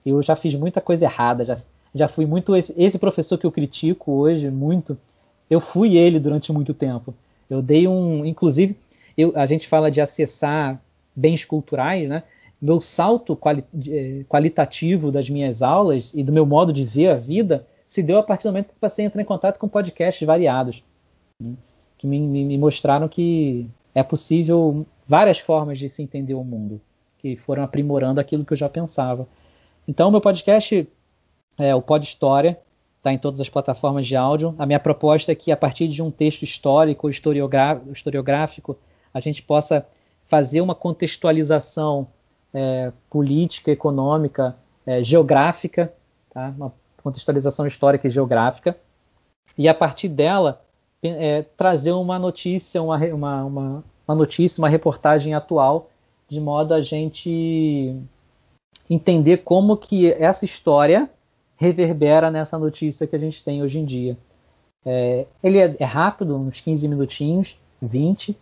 Eu já fiz muita coisa errada, já fui muito esse professor que eu critico hoje muito, eu fui ele durante muito tempo. Eu dei inclusive, a gente fala de acessar bens culturais, né? Meu salto qualitativo das minhas aulas e do meu modo de ver a vida se deu a partir do momento que passei a entrar em contato com podcasts variados, né? Que me mostraram que é possível várias formas de se entender o mundo, que foram aprimorando aquilo que eu já pensava. Então, meu podcast o Pod História, está em todas as plataformas de áudio. A minha proposta é que, a partir de um texto histórico, historiográfico, a gente possa fazer uma contextualização política, econômica, geográfica, tá? Uma contextualização histórica e geográfica, e a partir dela trazer uma notícia, uma notícia, uma reportagem atual, de modo a gente entender como que essa história reverbera nessa notícia que a gente tem hoje em dia. Ele é rápido, uns 15 minutinhos, 20.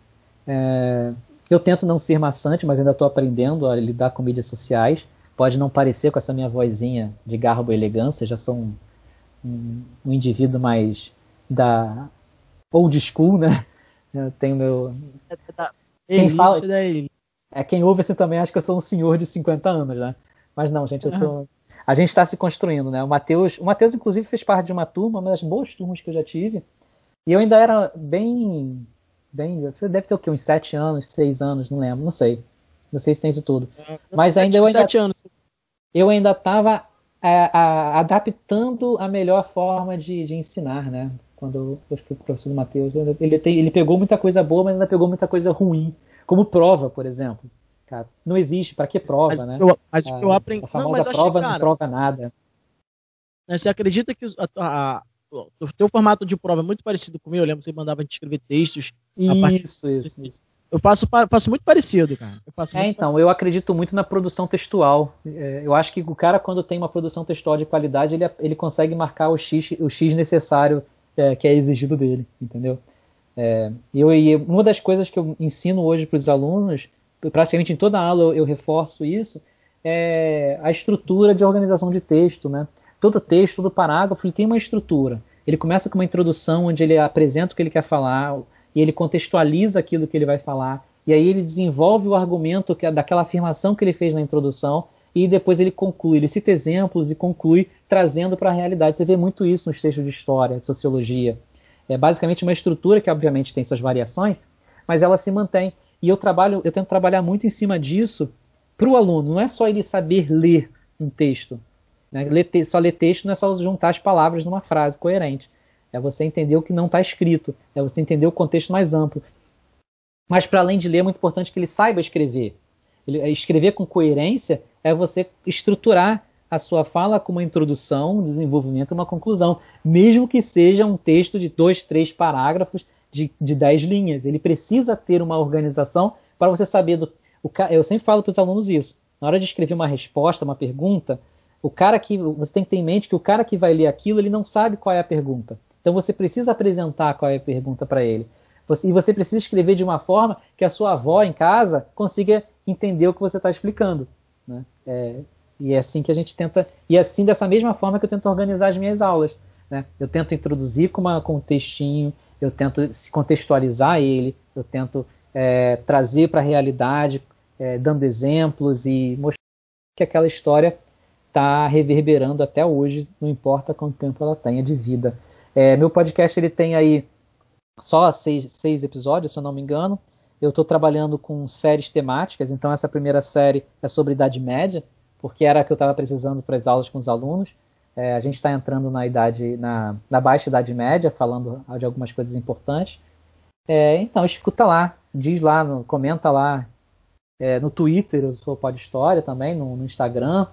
Eu tento não ser maçante, mas ainda estou aprendendo a lidar com mídias sociais. Pode não parecer com essa minha vozinha de garbo e elegância, já sou um indivíduo mais da old school, né? Eu tenho meu... Quem fala... Quem ouve assim também acha que eu sou um senhor de 50 anos, né? Mas não, gente, eu sou... A gente está se construindo, né? O Matheus, inclusive, fez parte de uma turma das boas turmas que eu já tive. E eu ainda era bem... Você deve ter o quê? Uns 7 anos, 6 anos, não lembro, não sei. Não sei se tem isso tudo. Mas ainda 7 anos. Eu ainda estava adaptando a melhor forma de ensinar, né? Quando eu fui professor do Matheus. Ele pegou muita coisa boa, mas ainda pegou muita coisa ruim. Como prova, por exemplo. Cara, não existe, para que prova, né? Mas eu aprendi. A famosa prova não prova nada. Você acredita que o teu formato de prova é muito parecido com o meu? Eu lembro que você mandava a gente escrever textos. Isso. Eu faço muito parecido, cara. Eu acredito muito na produção textual. Eu acho que o cara, quando tem uma produção textual de qualidade, ele consegue marcar o X necessário que é exigido dele, entendeu? E uma das coisas que eu ensino hoje para os alunos, praticamente em toda aula eu reforço isso, é a estrutura de organização de texto, né? Todo texto, todo parágrafo, ele tem uma estrutura. Ele começa com uma introdução onde ele apresenta o que ele quer falar e ele contextualiza aquilo que ele vai falar. E aí ele desenvolve o argumento daquela afirmação que ele fez na introdução e depois ele conclui. Ele cita exemplos e conclui trazendo para a realidade. Você vê muito isso nos textos de história, de sociologia. É basicamente uma estrutura que obviamente tem suas variações, mas ela se mantém. E eu tento trabalhar muito em cima disso para o aluno. Não é só ele saber ler um texto. Né? Só ler texto não é só juntar as palavras numa frase coerente. É você entender o que não está escrito. É você entender o contexto mais amplo. Mas para além de ler, é muito importante que ele saiba escrever. Escrever com coerência é você estruturar a sua fala com uma introdução, um desenvolvimento e uma conclusão. Mesmo que seja um texto de 2, 3 parágrafos de 10 linhas. Ele precisa ter uma organização para você saber... Eu sempre falo para os alunos isso. Na hora de escrever uma resposta, uma pergunta, você tem que ter em mente que o cara que vai ler aquilo, ele não sabe qual é a pergunta. Então você precisa apresentar qual é a pergunta para ele. E você precisa escrever de uma forma que a sua avó em casa consiga entender o que você está explicando. Né? E é assim que a gente tenta... E é assim, dessa mesma forma que eu tento organizar as minhas aulas. Né? Eu tento introduzir com um textinho, eu tento contextualizar ele, eu tento trazer para a realidade, dando exemplos e mostrando que aquela história está reverberando até hoje, não importa quanto tempo ela tenha de vida. Meu podcast ele tem aí só 6 episódios, se eu não me engano. Eu estou trabalhando com séries temáticas, então essa primeira série é sobre Idade Média, porque era a que eu estava precisando para as aulas com os alunos. A gente está entrando na baixa Idade Média, falando de algumas coisas importantes. Então, escuta lá, diz lá, comenta lá. No Twitter eu sou Pod História também, no Instagram,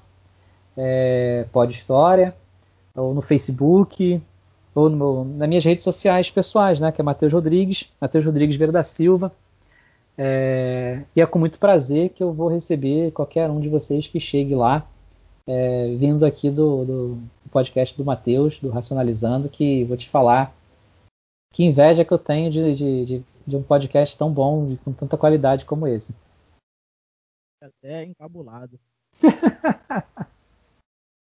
Pod História, ou no Facebook, ou nas minhas redes sociais pessoais, né, que é Matheus Rodrigues Vieira da Silva. E é com muito prazer que eu vou receber qualquer um de vocês que chegue lá, vindo aqui do podcast do Matheus, do Racionalizando, que vou te falar que inveja que eu tenho de um podcast tão bom, com tanta qualidade como esse. Até encabulado.